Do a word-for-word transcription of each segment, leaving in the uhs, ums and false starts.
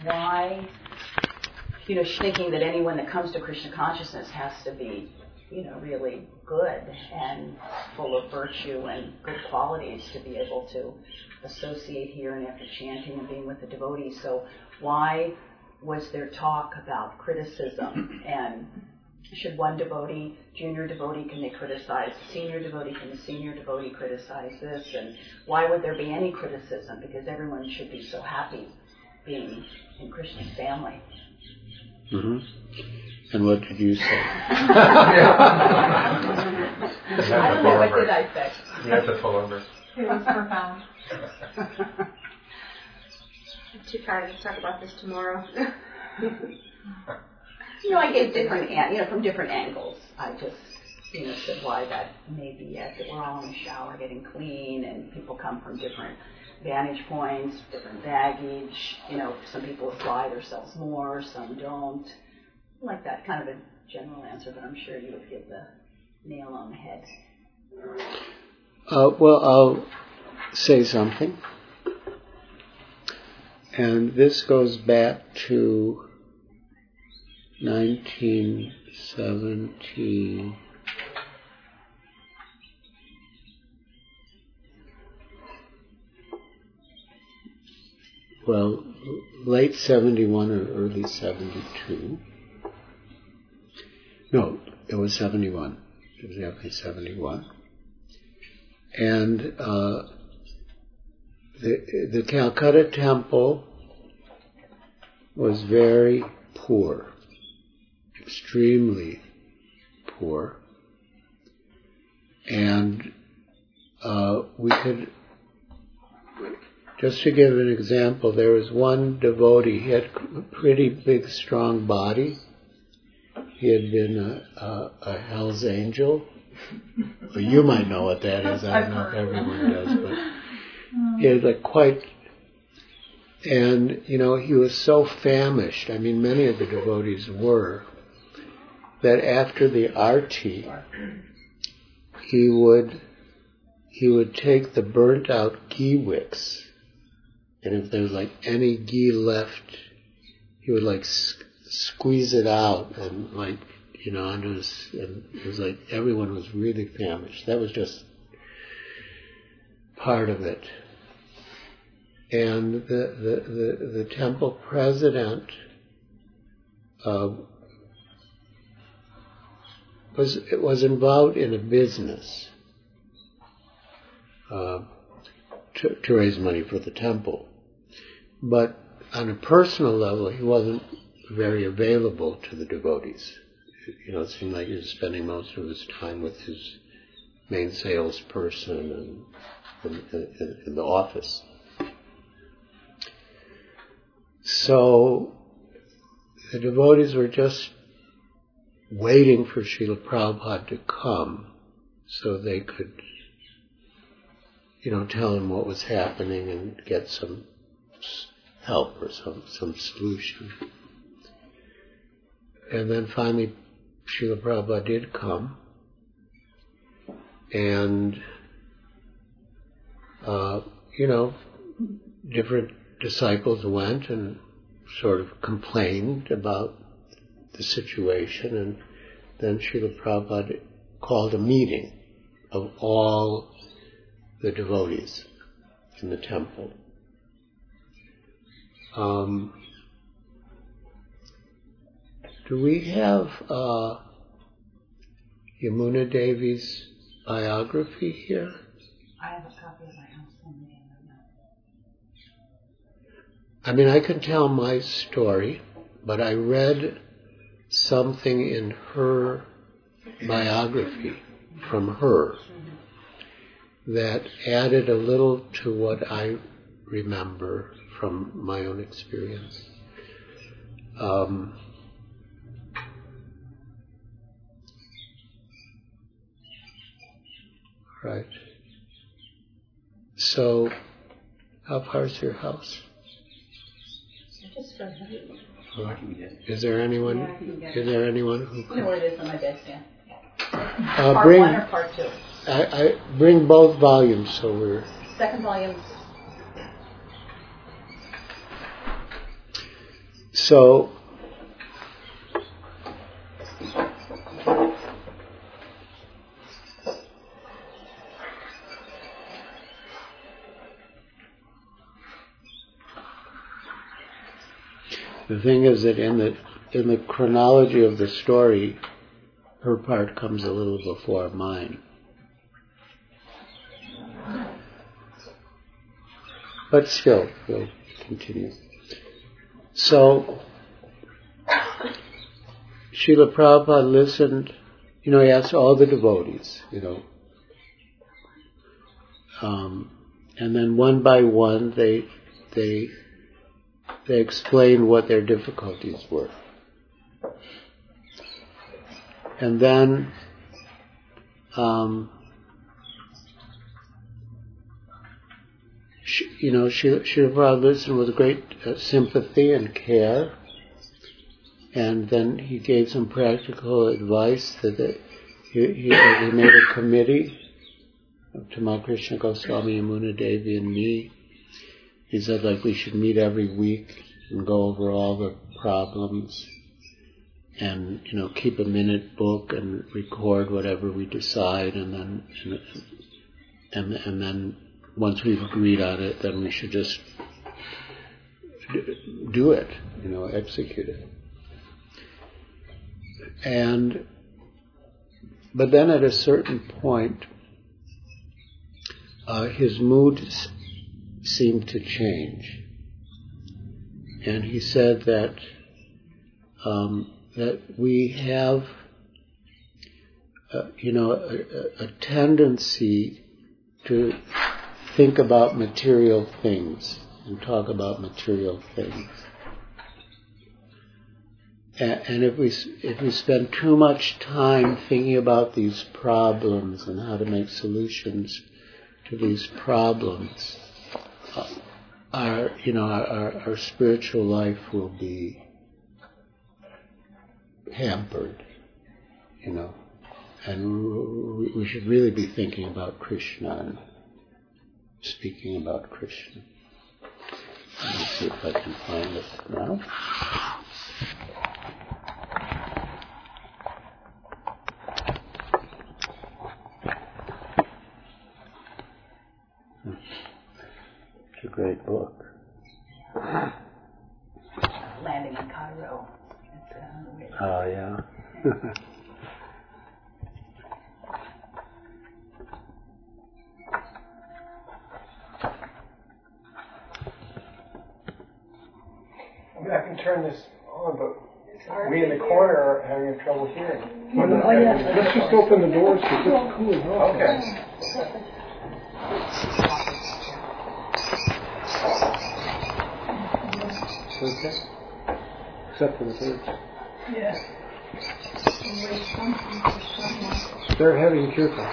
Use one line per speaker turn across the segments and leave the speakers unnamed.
why, you know, she's thinking that anyone that comes to Krishna consciousness has to be, you know, really good and full of virtue and good qualities to be able to associate here and after chanting and being with the devotees. So why was there talk about criticism, and should one devotee, junior devotee, can they criticize the senior devotee? Can the senior devotee criticize this? And why would there be any criticism? Because everyone should be so happy being in Krishna's family.
Mm-hmm. And what did you say?
I don't know, what did I say?
You have to pull over.
It was profound.
I'm too tired to talk about this tomorrow.
You know, I gave different, an- you know, from different angles. I just, you know, said why that may be it, that we're all in the shower getting clean, and people come from different vantage points, different baggage. You know, some people apply themselves more, some don't. Like that, kind of a general answer, but I'm sure you would give the nail on the head.
Uh, well, I'll say something. And this goes back to nineteen seventy. Well, late seventy-one or early seventy-two. No, it was seventy-one. It was definitely seventy-one. And uh, the, the Calcutta temple was very poor, extremely poor. And uh, we could, just to give an example, there was one devotee, he had a pretty big, strong body. He had been a, a, a Hell's Angel. Well, you might know what that is. I don't know if everyone does, but he had like quite, and you know, he was so famished. I mean, many of the devotees were, that after the arti, he would he would take the burnt out ghee wicks, and if there was like any ghee left, he would like s- squeeze it out and like, you know, under his, and it was like everyone was really famished. That was just part of it. And the the, the, the temple president uh, was was involved in a business uh, to, to raise money for the temple, but on a personal level, he wasn't very available to the devotees. You know, it seemed like he was spending most of his time with his main salesperson and in, in, in the office. So the devotees were just waiting for Srila Prabhupada to come so they could, you know, tell him what was happening and get some help or some, some solution. And then finally Srila Prabhupada did come, and uh, you know, different disciples went and sort of complained about the situation, and then Srila Prabhupada called a meeting of all the devotees in the temple. Um, do we have uh, Yamuna Devi's biography here?
I have a copy of my house on the
I mean, I can tell my story, but I read something in her biography from her that added a little to what I remember from my own experience. Um, right. So, how far is your house?
Just for
Right. Is there anyone?
Yeah, I can get
Is there anyone who?
You know where it is on my desk, yeah.
Uh,
Part
bring,
one or part two?
I, I bring both volumes, so we're.
Second volume.
So, the thing is that in the in the chronology of the story, her part comes a little before mine. But still, we'll continue. So, Srila Prabhupada listened, you know, he asked all the devotees, you know, um, and then one by one they they they explained what their difficulties were. And then um, she, you know, Srila Prabhupada listened with great uh, sympathy and care, and then he gave some practical advice that they, he, he, he made a committee of Tamal Krishna Goswami, Yamuna Devi, and me. He said, like, we should meet every week and go over all the problems and, you know, keep a minute book and record whatever we decide, and then and, and, and then once we've agreed on it, then we should just do it, you know, execute it. And but then at a certain point, uh, his mood s- seemed to change, and he said that um, that we have, uh, you know, a, a tendency to think about material things and talk about material things. And if we if we spend too much time thinking about these problems and how to make solutions to these problems, uh, our you know our, our spiritual life will be hampered, you know, and we, we should really be thinking about Krishna and speaking about Krishna. Let me see if I can find this now. It's a great book.
Landing in Cairo. It's, uh, really
Oh, yeah.
I mean, I can turn this on, but we in the corner are having trouble hearing.
Oh, yeah. Let's just open the doors because it's cooling off.
Okay.
Okay. Except for the birds.
Yeah.
They're having kirtan.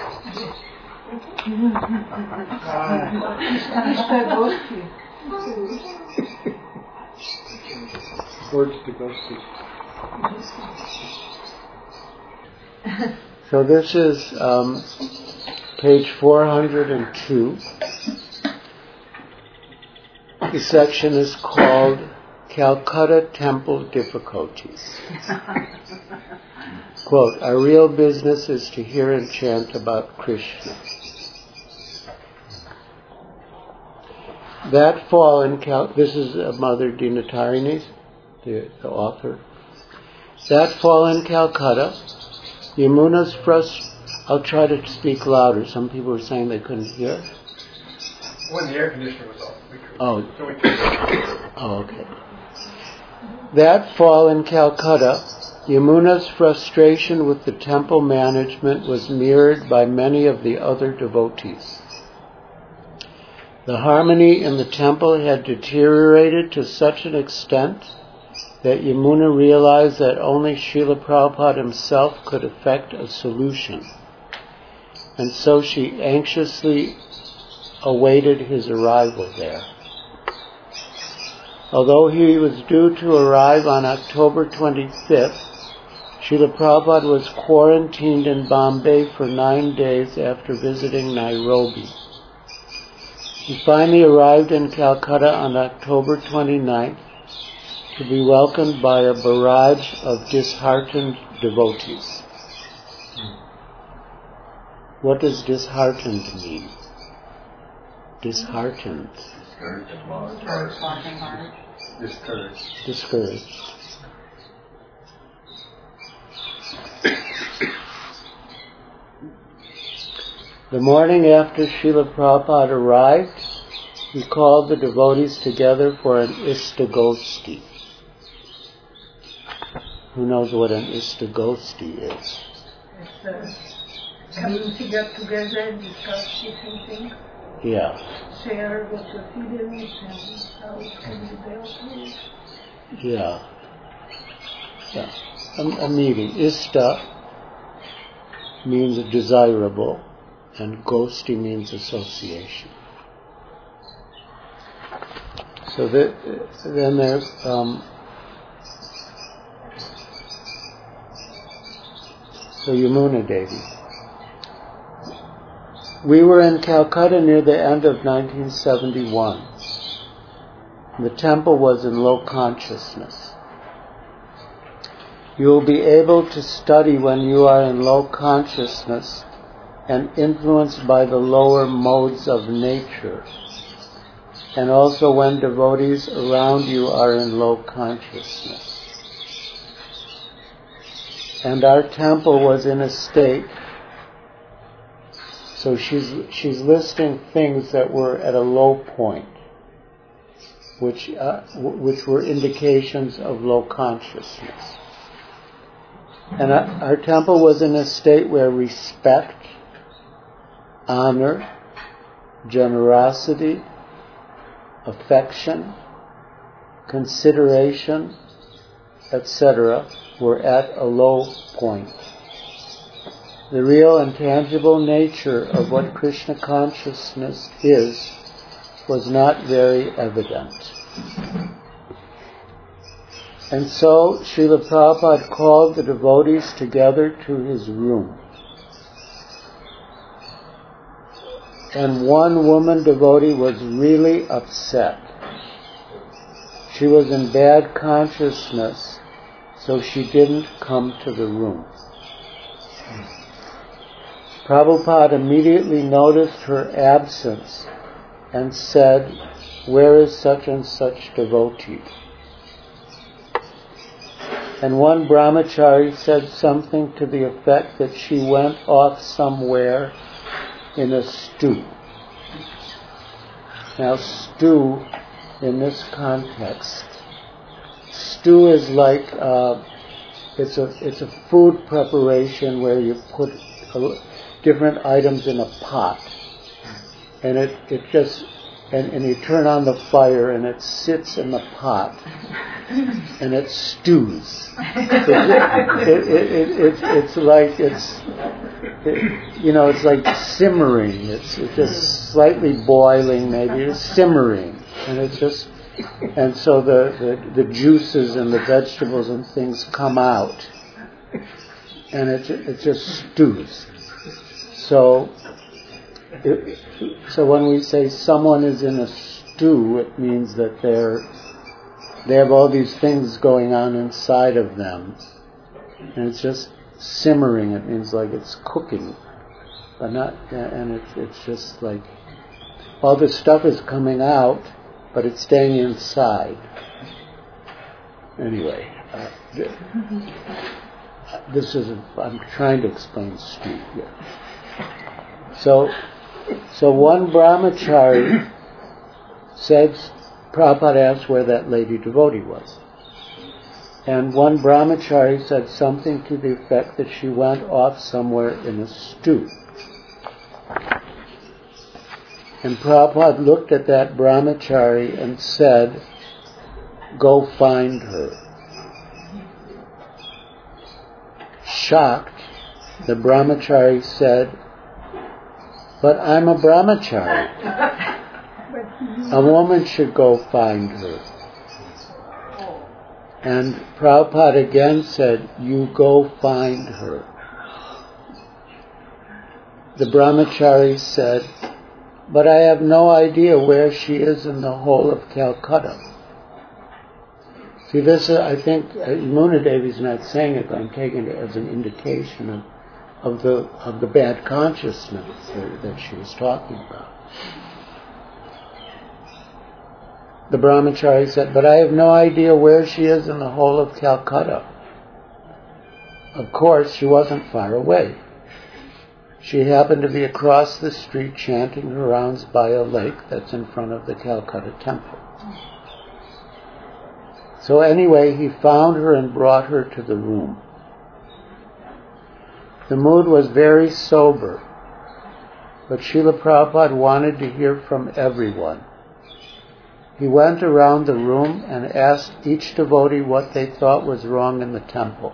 Words to go see.
So this is um, page four hundred two. The section is called Calcutta Temple Difficulties. Quote, our real business is to hear and chant about Krishna. That fall in Cal- this is uh, Mother Dinatarini, the, the author. That fall in Calcutta, Yamuna's frust- I'll try to speak louder. Some people were saying they couldn't hear.
When the air conditioner was off, we could.
Oh.
So we could.
Oh, okay. That fall in Calcutta, Yamuna's frustration with the temple management was mirrored by many of the other devotees. The harmony in the temple had deteriorated to such an extent that Yamuna realized that only Srila Prabhupada himself could effect a solution. And so she anxiously awaited his arrival there. Although he was due to arrive on October twenty-fifth, Srila Prabhupada was quarantined in Bombay for nine days after visiting Nairobi. He finally arrived in Calcutta on October twenty-ninth, to be welcomed by a barrage of disheartened devotees. What does disheartened mean? Disheartened.
Discouraged.
Discouraged. The morning after Srila Prabhupada arrived, he called the devotees together for an Istagosti. Who knows what an Istagosti is?
It's uh, coming to get together, discuss different things,
Yeah.
share what your feelings and how it can be dealt with.
Yeah. Yeah. A, a meeting. Ista means desirable, and ghosty means association. So that, then there's um, so Yamuna Devi. We were in Calcutta near the end of nineteen seventy-one. The temple was in low consciousness. You will be able to study when you are in low consciousness and influenced by the lower modes of nature, and also when devotees around you are in low consciousness. And our temple was in a state, so she's she's listing things that were at a low point, which uh, w- which were indications of low consciousness. And our, our temple was in a state where respect, honor, generosity, affection, consideration, et cetera were at a low point. The real and tangible nature of what Krishna consciousness is was not very evident. And so Srila Prabhupada called the devotees together to his room. And one woman devotee was really upset. She was in bad consciousness, so she didn't come to the room. Prabhupada immediately noticed her absence and said, "Where is such and such devotee?" And one brahmachari said something to the effect that she went off somewhere in a stew. Now, stew, in this context, stew is like uh, it's a it's a food preparation where you put a, different items in a pot, and it it just and, and you turn on the fire and it sits in the pot and it stews. It, it, it, it, it, it's like it's it, you know it's like simmering. It's, it's just slightly boiling, maybe it's simmering, and it's just and so the, the, the juices and the vegetables and things come out, and it it just stews. So. It, so when we say someone is in a stew, it means that they're they have all these things going on inside of them, and it's just simmering. It means like it's cooking, but not. And it's it's just like all this stuff is coming out, but it's staying inside. Anyway, uh, this is a, I'm trying to explain stew here. So. So one brahmachari said, Prabhupada asked where that lady devotee was. And one brahmachari said something to the effect that she went off somewhere in a stew. And Prabhupada looked at that brahmachari and said, "Go find her." Shocked, the brahmachari said, "But I'm a brahmachari. A woman should go find her." And Prabhupada again said, "You go find her." The brahmachari said, "But I have no idea where she is in the whole of Calcutta." See, this, uh, I think, uh, Muna Devi's not saying it, but I'm taking it as an indication of, of the of the bad consciousness that, that she was talking about. The brahmachari said, but I have no idea where she is in the whole of Calcutta. Of course, she wasn't far away. She happened to be across the street chanting her rounds by a lake that's in front of the Calcutta temple. So anyway, he found her and brought her to the room. The mood was very sober, but Srila Prabhupada wanted to hear from everyone. He went around the room and asked each devotee what they thought was wrong in the temple.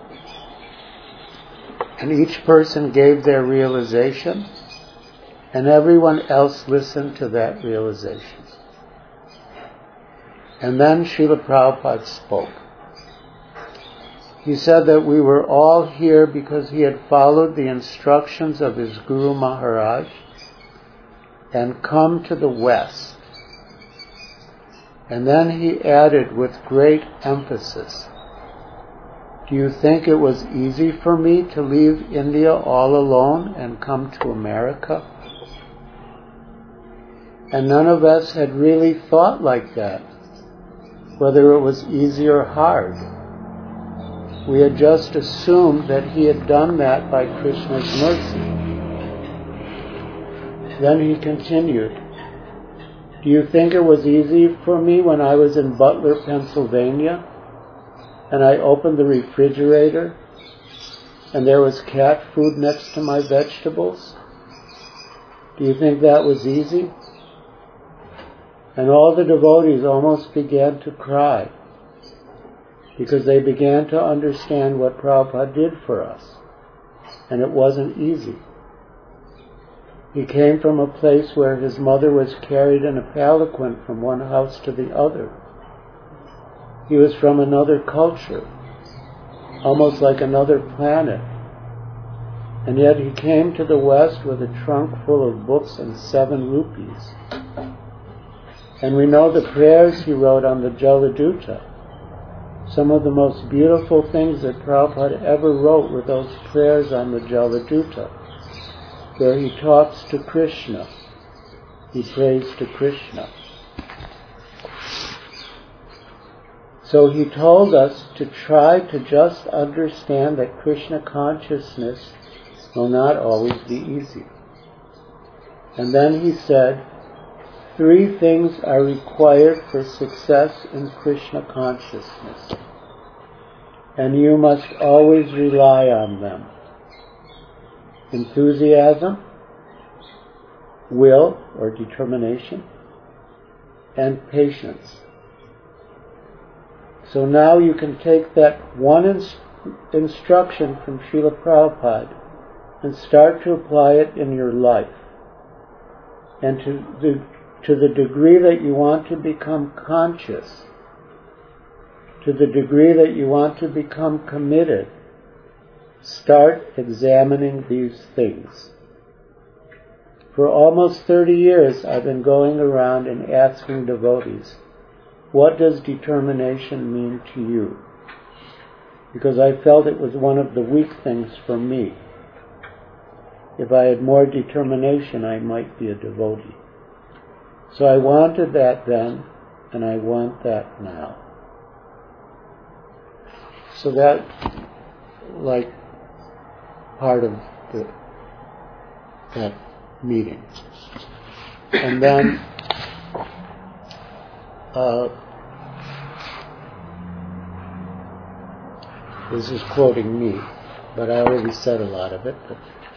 And each person gave their realization, and everyone else listened to that realization. And then Srila Prabhupada spoke. He said that we were all here because he had followed the instructions of his Guru Maharaj and come to the West. And then he added with great emphasis, do you think it was easy for me to leave India all alone and come to America? And none of us had really thought like that, whether it was easy or hard. We had just assumed that he had done that by Krishna's mercy. Then he continued, do you think it was easy for me when I was in Butler, Pennsylvania, and I opened the refrigerator and there was cat food next to my vegetables? Do you think that was easy? And all the devotees almost began to cry because they began to understand what Prabhupada did for us. And it wasn't easy. He came from a place where his mother was carried in a palanquin from one house to the other. He was from another culture, almost like another planet. And yet he came to the West with a trunk full of books and seven rupees. And we know the prayers he wrote on the Jaladuta. Some of the most beautiful things that Prabhupada ever wrote were those prayers on the Jaladuta, where he talks to Krishna. He prays to Krishna. So he told us to try to just understand that Krishna consciousness will not always be easy. And then he said, three things are required for success in Krishna consciousness, and you must always rely on them. Enthusiasm, will or determination, and patience. So now you can take that one ins- instruction from Srila Prabhupada and start to apply it in your life. And to the, to the degree that you want to become conscious, to the degree that you want to become committed, start examining these things. For almost thirty years I've been going around and asking devotees, what does determination mean to you? Because I felt it was one of the weak things for me. If I had more determination, I might be a devotee. So I wanted that then, and I want that now. So that, like, part of the, that meeting. And then uh, this is quoting me, but I already said a lot of it. But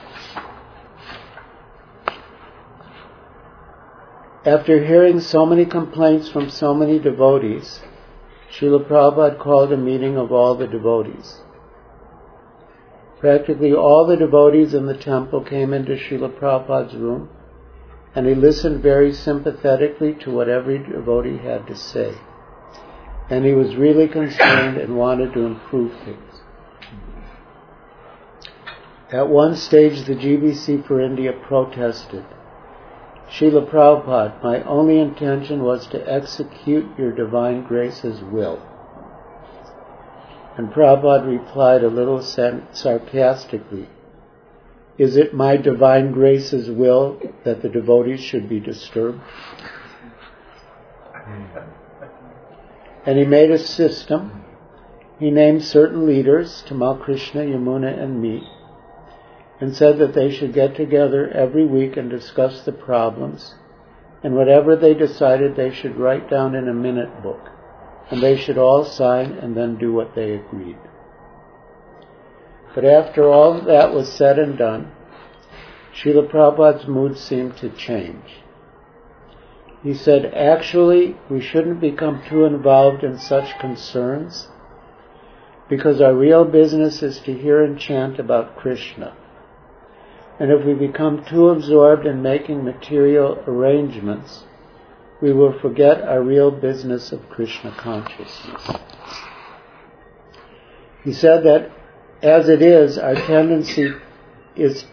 after hearing so many complaints from so many devotees, Srila Prabhupada called a meeting of all the devotees. Practically all the devotees in the temple came into Srila Prabhupada's room, and he listened very sympathetically to what every devotee had to say. And he was really concerned and wanted to improve things. At one stage, the G B C for India protested, Srila Prabhupada, my only intention was to execute your divine grace's will. And Prabhupada replied a little sarcastically, "Is it my divine grace's will that the devotees should be disturbed?" And he made a system. He named certain leaders, Tamal Krishna, Yamuna, and me, and said that they should get together every week and discuss the problems, and whatever they decided they should write down in a minute book, and they should all sign and then do what they agreed. But after all that was said and done, Srila Prabhupada's mood seemed to change. He said, actually, we shouldn't become too involved in such concerns, because our real business is to hear and chant about Krishna. And if we become too absorbed in making material arrangements, we will forget our real business of Krishna consciousness. He said that as it is, our tendency is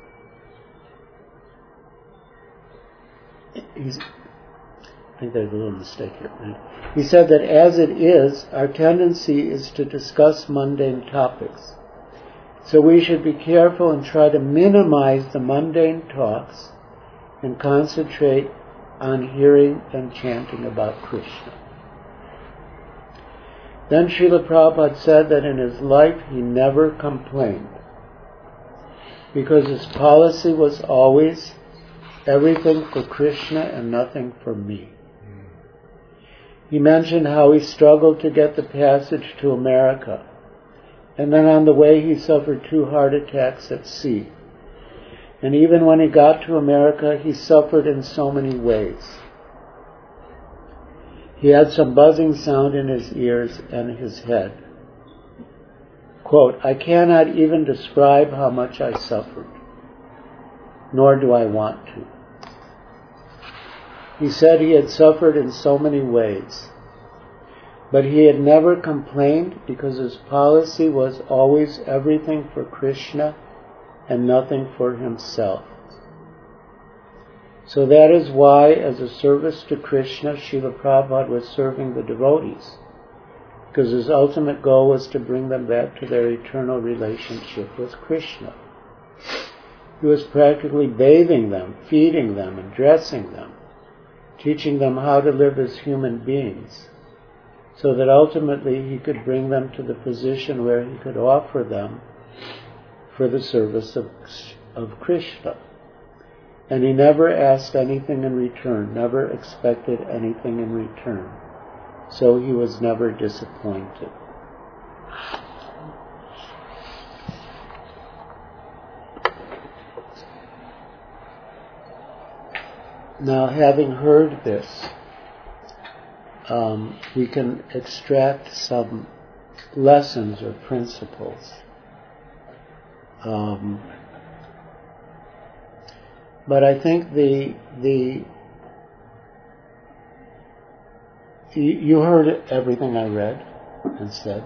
he's, I think there's a little mistake here. He said that as it is, our tendency is to discuss mundane topics. So we should be careful and try to minimize the mundane talks and concentrate on hearing and chanting about Krishna. Then Srila Prabhupada said that in his life he never complained, because his policy was always everything for Krishna and nothing for me. He mentioned how he struggled to get the passage to America, and then on the way he suffered two heart attacks at sea. And even when he got to America, he suffered in so many ways. He had some buzzing sound in his ears and his head. Quote, "I cannot even describe how much I suffered, nor do I want to." He said he had suffered in so many ways, but he had never complained because his policy was always everything for Krishna and nothing for himself. So that is why, as a service to Krishna, Srila Prabhupada was serving the devotees, because his ultimate goal was to bring them back to their eternal relationship with Krishna. He was practically bathing them, feeding them, and dressing them, teaching them how to live as human beings, so that ultimately he could bring them to the position where he could offer them for the service of, of Krishna. And he never asked anything in return, never expected anything in return. So he was never disappointed. Now, having heard this, um, we can extract some lessons or principles. Um, but I think the the you, you heard everything I read and said.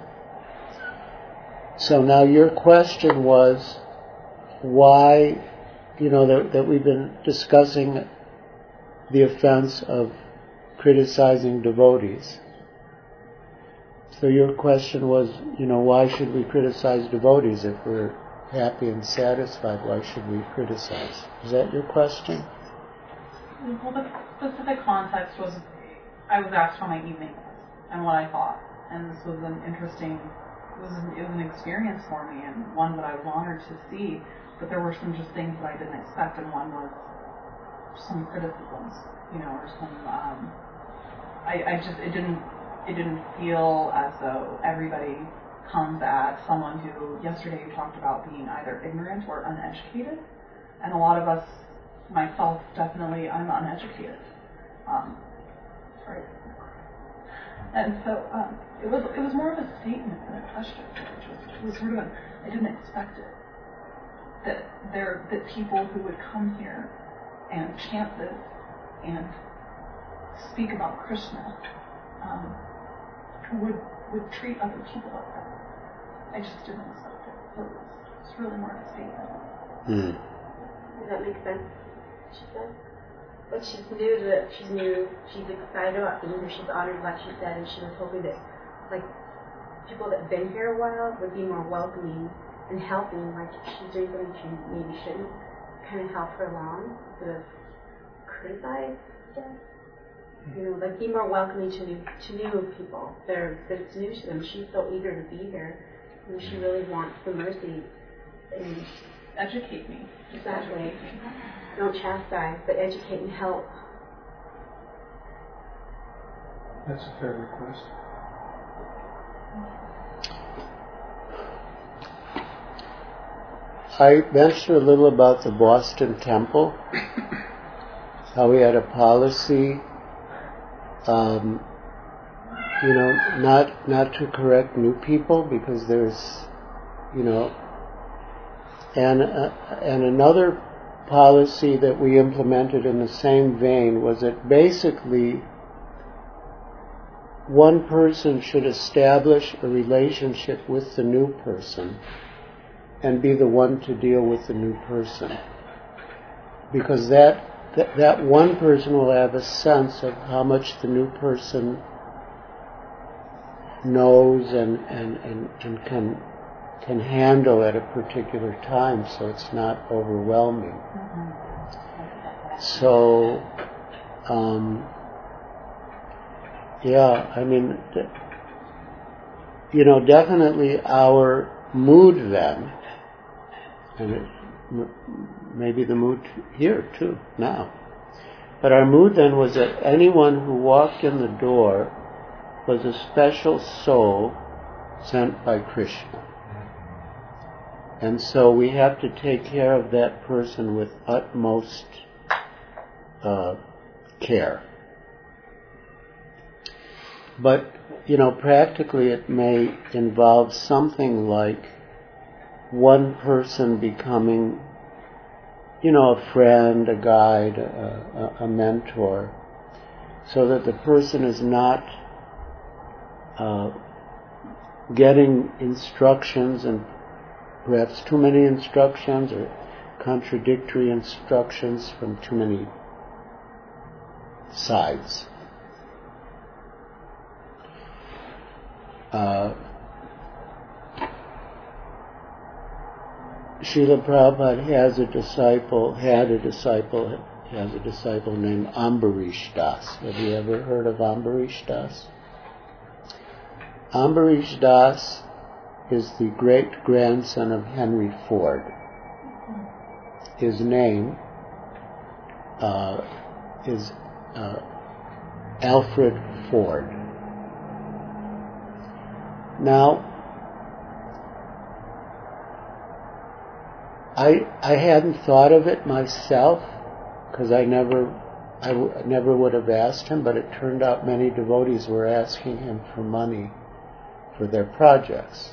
So now your question was why, you know, that, that we've been discussing the offense of criticizing devotees. So your question was, you know, why should we criticize devotees if we're happy and satisfied? Why should we criticize? Is that your question?
Well, the specific context was, I was asked for my evening and what I thought, and this was an interesting, it was an, it was an experience for me, and one that I was honored to see. But there were some just things that I didn't expect, and one was some criticisms, you know, or some. Um, I, I just it didn't it didn't feel as though everybody comes at someone who yesterday you talked about being either ignorant or uneducated, and a lot of us, myself definitely, I'm uneducated. Um, right. And so um, it was it was more of a statement than a question. It was, it was sort of a, I didn't expect it. That there that people who would come here and chant this and speak about Krishna um, would would treat other people like that. I just didn't expect it. So it was, it was really more of a statement.
Mm.
Does that make sense? She said. But she's new to it. She's new. She's excited about being here. She's honored, like she said, and she was hoping that, like, people that have been here a while would be more welcoming and helping, like if she's doing something she maybe shouldn't, kind of help her along instead of criticize, I guess. You know, like be more welcoming to new to new people. They're that it's new to them. She's so eager to be here, and she really wants the mercy. And
educate me.
Exactly. Don't chastise, but educate and help.
That's a fair request.
I mentioned a little about the Boston Temple, how we had a policy, um, you know, not not to correct new people because there's, you know, and uh, and another policy that we implemented in the same vein was that basically one person should establish a relationship with the new person and be the one to deal with the new person. Because that, that that one person will have a sense of how much the new person knows and, and, and, and can can handle at a particular time, so it's not overwhelming. Mm-hmm. So, um, yeah, I mean, you know, definitely our mood then, and it, maybe the mood here too now, but our mood then was that anyone who walked in the door was a special soul sent by Krishna. And so we have to take care of that person with utmost uh, care. But, you know, practically it may involve something like one person becoming, you know, a friend, a guide, a, a, a mentor, so that the person is not uh, getting instructions and perhaps too many instructions or contradictory instructions from too many sides. Uh, Srila Prabhupada has a disciple, had a disciple, has a disciple named Ambarish Das. Have you ever heard of Ambarish Das? Ambarish Das is the great-grandson of Henry Ford. His name uh, is uh, Alfred Ford. Now, I I hadn't thought of it myself because I never I w- never would have asked him, but it turned out many devotees were asking him for money for their projects.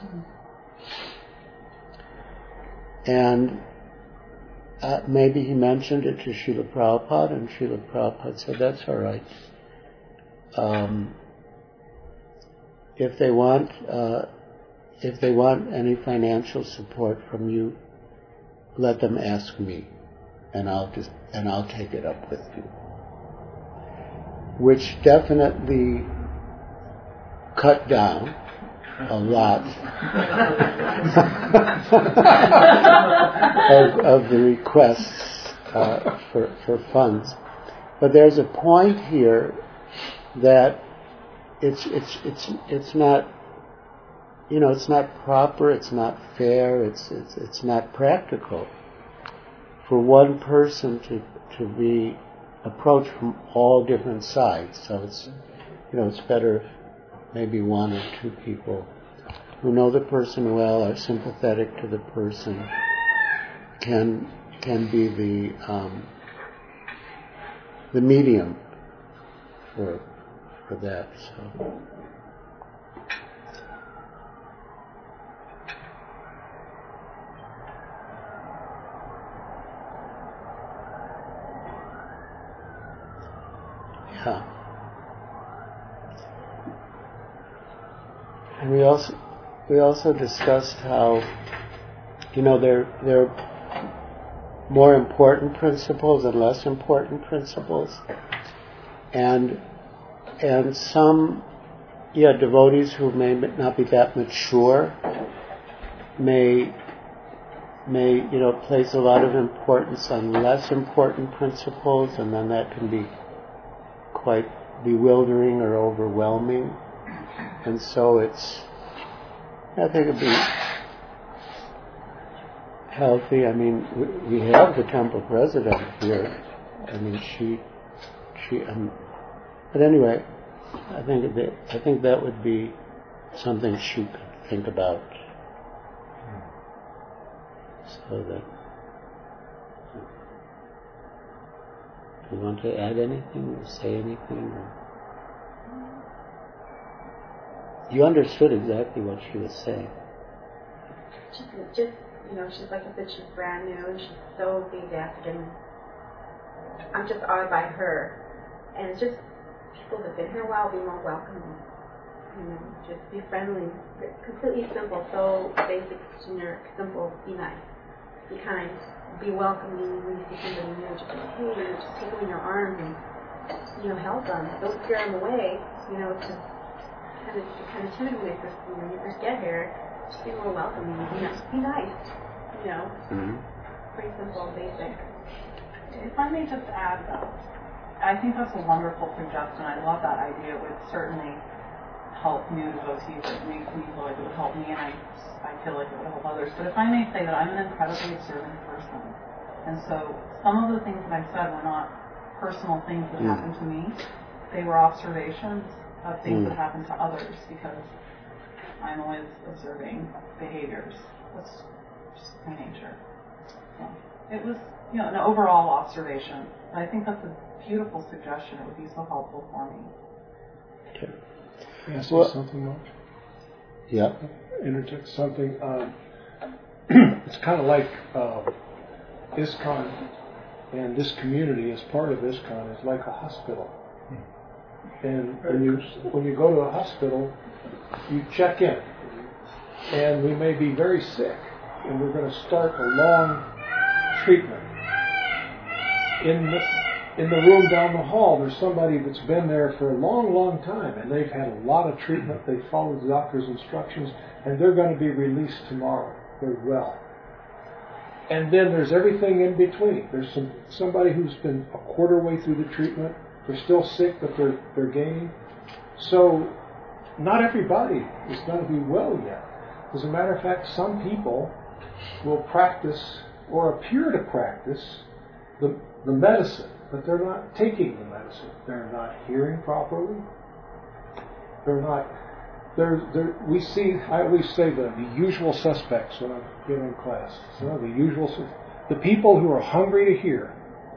And uh, maybe he mentioned it to Srila Prabhupada, and Srila Prabhupada said, that's all right. Um, if they want, uh, if they want any financial support from you, let them ask me, and I'll just and I'll take it up with you. Which definitely cut down a lot of, of the requests uh, for for funds. But there's a point here that it's it's it's it's not, you know, it's not proper, it's not fair, it's it's it's not practical for one person to to be approached from all different sides. So it's, you know, it's better if maybe one or two people who know the person well, are sympathetic to the person, can can be the um, the medium for for that. So. Yeah. And we also we also discussed how, you know, there there are more important principles and less important principles, and and some, yeah, devotees who may not be that mature may may you know place a lot of importance on less important principles, and then that can be quite bewildering or overwhelming. And so it's, I think it'd be healthy. I mean, we, we have the temple president here. I mean, she, she. Um, but anyway, I think that I think that would be something she could think about. So that. Do you want to add anything or say anything? Or? You understood exactly what she was saying.
Just, just you know, she's like I said, she's brand new and she's so enthusiastic, and I'm just awed by her. And it's just people that've been here a while be more welcoming. You know, just be friendly. It's completely simple, so basic, generic, simple. Be nice, be kind, be welcoming. When you see somebody new, just like, hey, you know, just take them in your arms and you know help them. Don't scare them away. You know, because kind of kind of timid when they first you know when you first get here. Just be more welcoming. You know, be nice. You know,
Mm-hmm.
pretty simple, basic.
If I may just add, though, I think that's a wonderful suggestion. I love that idea. It would certainly help new devotees. It makes me feel like it would help me, and I, I feel like it would help others. But if I may say that I'm an incredibly observant person, and so some of the things that I said were not personal things that
Mm.
happened to me. They were observations of things
Mm.
that happened to others, because I'm always observing behaviors. That's just my nature. So it was, you know, an overall observation. And I think that's a beautiful suggestion. It would be so helpful for me.
Okay.
Can I say
Well-
something, Mark?
Yeah.
Interject something. Um, it's kind of like uh, ISKCON, and this community, as part of ISKCON, is like a hospital. And when you when you go to a hospital, you check in, and we may be very sick, and we're going to start a long treatment. In the in the room down the hall, there's somebody that's been there for a long, long time, and they've had a lot of treatment. They followed the doctor's instructions, and they're going to be released tomorrow. They're well. And then there's everything in between. There's some somebody who's been a quarter way through the treatment. They're still sick, but they're they're gaining. So not everybody is going to be well yet. As a matter of fact, some people will practice or appear to practice the the medicine, but they're not taking the medicine. They're not hearing properly. They're not. They're, they're, we see. I always say the, the usual suspects when I'm giving class. So the usual, the people who are hungry to hear.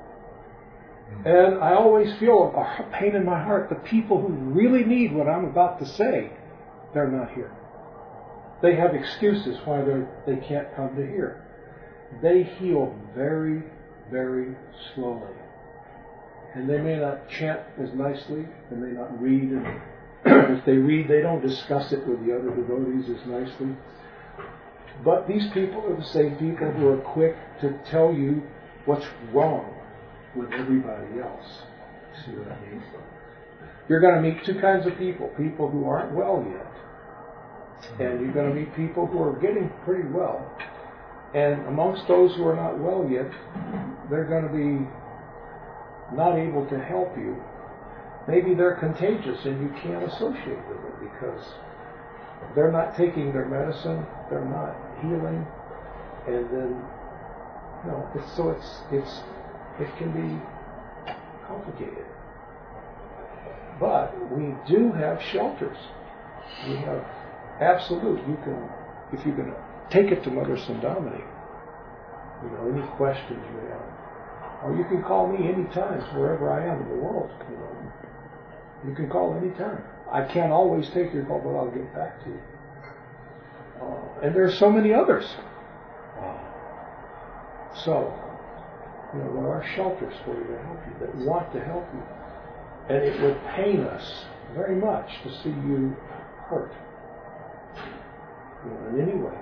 And I always feel a pain in my heart. The people who really need what I'm about to say, they're not here. They have excuses why they they can't come to hear. They heal very, very slowly. And they may not chant as nicely, they may not read, and if they read, they don't discuss it with the other devotees as nicely. But these people are the same people who are quick to tell you what's wrong with everybody else. See what I mean? You're going to meet two kinds of people. People who aren't well yet. And you're going to meet people who are getting pretty well. And amongst those who are not well yet, they're going to be not able to help you. Maybe they're contagious and you can't associate with them because they're not taking their medicine, they're not healing, and then, you know, it's, so it's, it's, it can be complicated. But we do have shelters. We have absolute, you can, if you can take it to Mother Sundamini, you know, any questions you have. Or you can call me anytime, wherever I am in the world. You know, you can call anytime. I can't always take your call, but I'll get back to you. Uh, and there are so many others. Uh, so, you know, there are shelters for you to help you, that want to help you. And it would pain us very much to see you hurt, you know, in any way.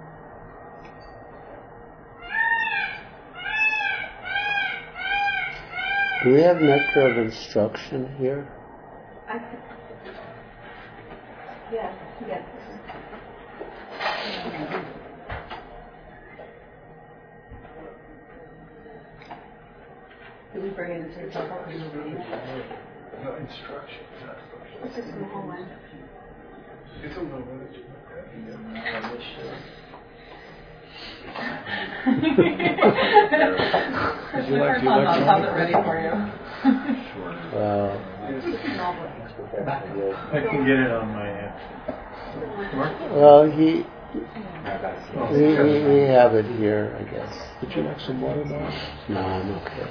Do we have nectar of instruction here?
I,
bring it into the temple because you're reading it?
No, instruction. Not instruction.
It's just a small one.
It's a little bit.
Her mom has it ready for you.
Well,
I can get it on my uh,
well, he, we, we, we have it here, I guess.
Would you like some water, Bob?
No, I'm okay.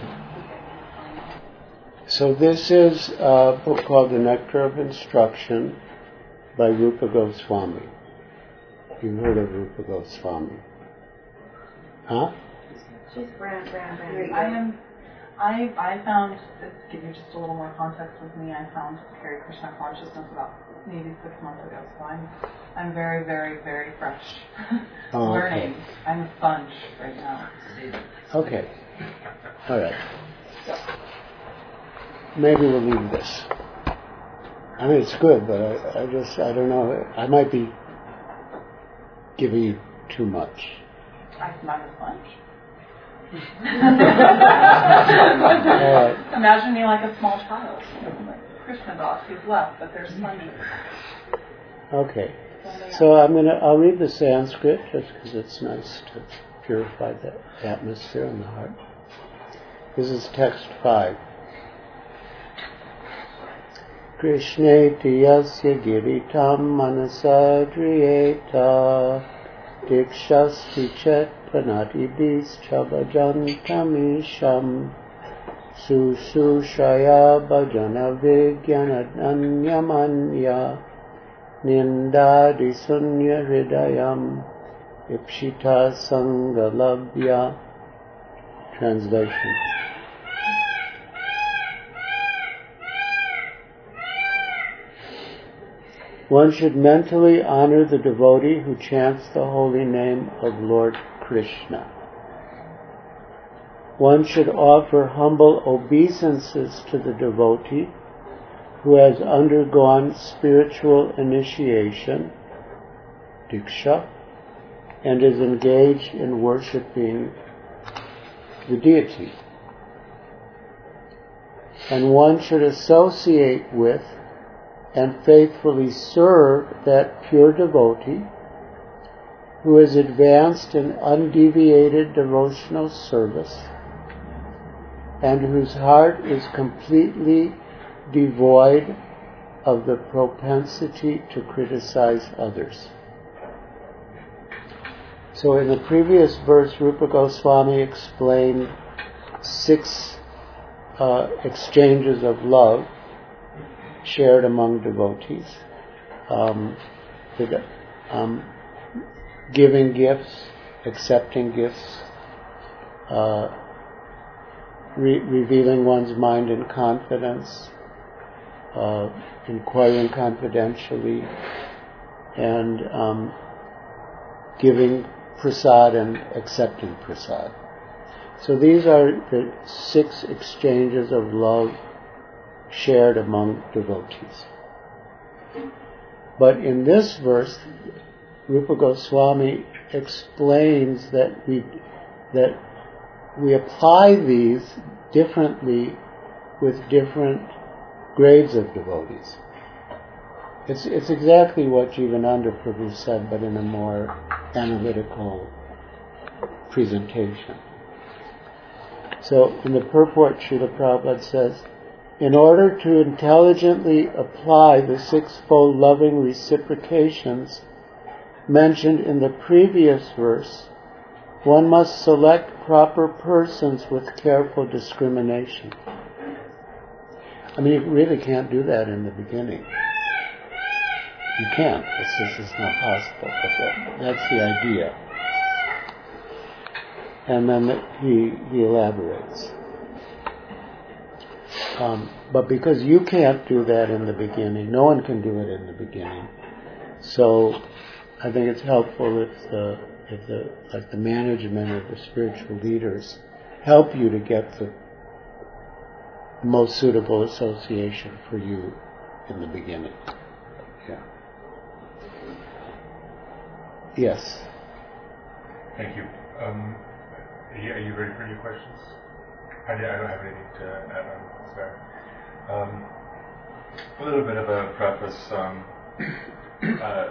So this is a book called The Nectar of Instruction by Rupa Goswami. You've heard of Rupa Goswami. Huh?
She's brown, brown, brown.
I am. I I found, to give you just a little more context with me, I found Hare Krishna consciousness about maybe six months ago. So I'm I'm very, very, very fresh.
Oh, okay.
Learning. I'm a sponge right now.
Okay. All right. Maybe we'll leave this. I mean, it's good, but I, I just, I don't know. I might be giving you too much.
I'm not a sponge.
right.
Imagine me like a small child. Like Krishna Das, he's left, but there's sponges.
Okay. So I'm gonna, I'll read the Sanskrit just because it's nice to purify the atmosphere in the heart. This is text five. Krishneti yasya giritam manasa driyeta dikshasti chet panatibis chabhajantamisham susushaya bhajana vigyanadanyamanya nindadi sunya hridayam ipshita sangalabhya. Translation. One should mentally honor the devotee who chants the holy name of Lord Krishna. One should offer humble obeisances to the devotee who has undergone spiritual initiation, diksha, and is engaged in worshipping the deity. And one should associate with and faithfully serve that pure devotee who is advanced in undeviated devotional service and whose heart is completely devoid of the propensity to criticize others. So in the previous verse, Rupa Goswami explained six uh, exchanges of love shared among devotees. Um, the, um, giving gifts, accepting gifts, uh, re- revealing one's mind in confidence, uh, inquiring confidentially, and um, giving prasad and accepting prasad. So these are the six exchanges of love shared among devotees. But in this verse, Rupa Goswami explains that we that we apply these differently with different grades of devotees. It's it's exactly what Jivananda Prabhu said, but in a more analytical presentation. So in the purport, Srila Prabhupada says, in order to intelligently apply the sixfold loving reciprocations mentioned in the previous verse, one must select proper persons with careful discrimination. I mean, you really can't do that in the beginning. You can't. This is, this is not possible, but that, that's the idea. And then he, he elaborates. Um, but because you can't do that in the beginning, no one can do it in the beginning. So I think it's helpful if the if the like the management or the spiritual leaders help you to get the most suitable association for you in the beginning. Yeah. Yes.
Thank you. Um, are you, are you ready for any questions? I, I don't have anything to add on. Sorry. Um, a little bit of a preface. Um, uh,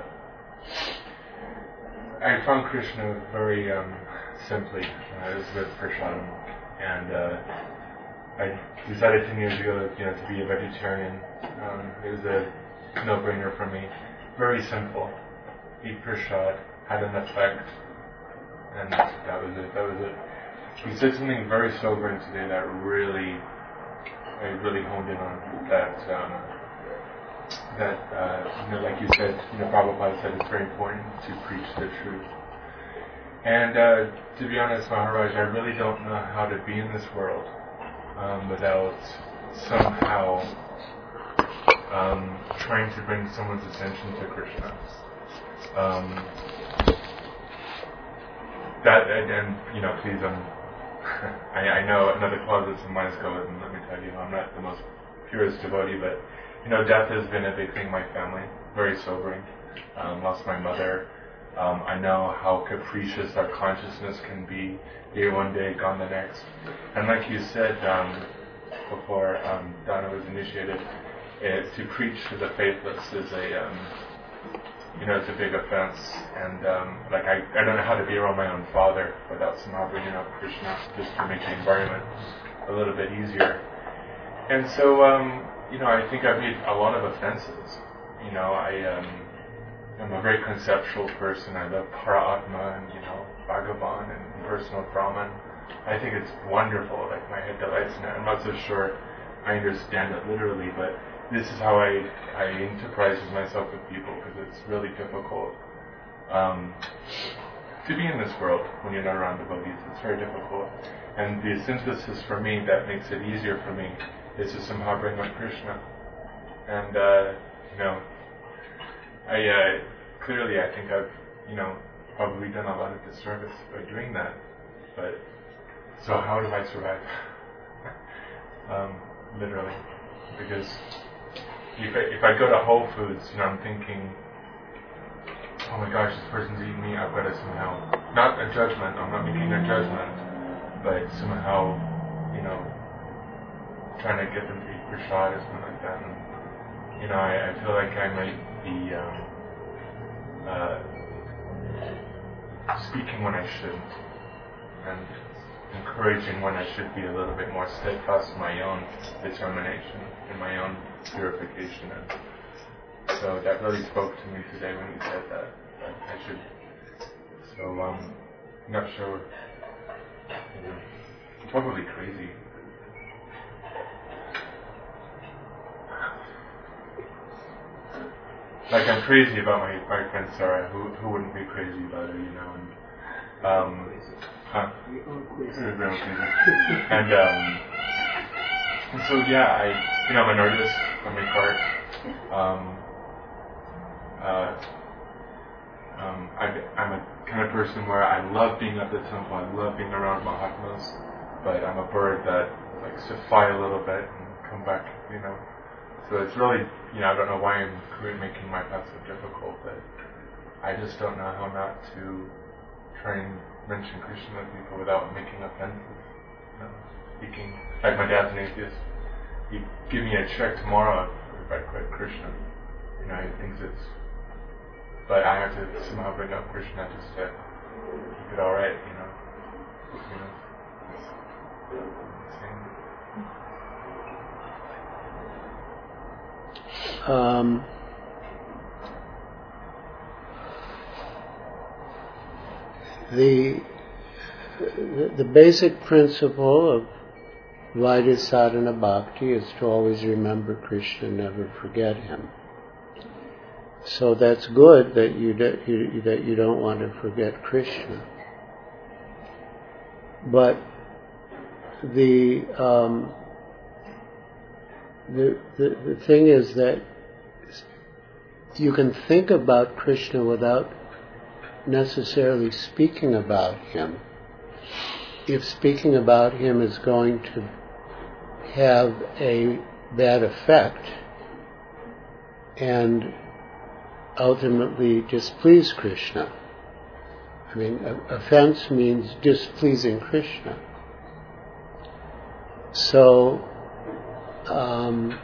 I found Krishna very um, simply. Uh, I was with Prashadam, and uh, I decided ten years ago, you know, to be a vegetarian. Um, it was a no-brainer for me. Very simple. Eat prashad, had an effect, and that was it. That was it. He said something very sobering today that really, I really honed in on. That, um, that uh, you know, like you said, you know, Prabhupada said it's very important to preach the truth. And uh, to be honest, Maharaj, I really don't know how to be in this world um, without somehow um, trying to bring someone's attention to Krishna. Um, that and, and you know, please, um, I, I know another closet some minds go with, and let me tell you, I'm not the most purest devotee, but you know, death has been a big thing in my family, very sobering. Um, lost my mother. Um, I know how capricious our consciousness can be. Here one day, gone the next. And like you said um, before um, Donna was initiated, it, to preach to the faithless is a, um, you know, it's a big offense. And um, like I, I don't know how to be around my own father without somehow bringing up Krishna, just to make the environment a little bit easier. And so, um, you know, I think I've made a lot of offenses. You know, I. Um, I'm a very conceptual person. I love Para-Atma and, you know, Bhagavan and personal Brahman. I think it's wonderful. Like, my head delights in it. I'm not so sure I understand it literally, but this is how I, I enterprise with myself with people, because it's really difficult um, to be in this world when you're not around devotees. It's very difficult. And the synthesis for me that makes it easier for me is to somehow bring up Krishna. And, uh, you know, I uh, clearly I think I've, you know, probably done a lot of disservice by doing that. But so how do I survive? um, literally, because if I, if I go to Whole Foods, you know, I'm thinking, oh my gosh, this person's eating me. I've got to somehow, not a judgment. I'm not making a judgment, but somehow, you know, trying to get them to eat prashad or something like that. And, you know, I, I feel like I might be um, uh, speaking when I shouldn't, and encouraging when I should be a little bit more steadfast in my own determination, in my own purification. And so that really spoke to me today when you said that, that I should. So um, I'm not sure. You know, I'm probably crazy. Like, I'm crazy about my, my friend Sarah. Who who wouldn't be crazy about her, you know? And um, huh? and um, and so yeah, I you know I'm an artist. I'm an art. Um, uh, um, I, I'm a kind of person where I love being at the temple. I love being around Mahatmas, but I'm a bird that likes to fly a little bit and come back, you know. So it's really, you know, I don't know why I'm making my path so difficult, but I just don't know how not to try and mention Krishna to people without making offenses. You know, speaking, like my dad's an atheist. He'd give me a check tomorrow if I quit Krishna. You know, he thinks it's, but I have to somehow bring up Krishna just to keep it alright, you know. You know, it's insane.
Um, the, the the basic principle of Vaidya sadhana bhakti is to always remember Krishna, never forget him. So that's good that you, do, you that you don't want to forget Krishna. But the um, the, the the thing is that you can think about Krishna without necessarily speaking about him. If speaking about him is going to have a bad effect and ultimately displease Krishna. I mean, offense means displeasing Krishna. So, um,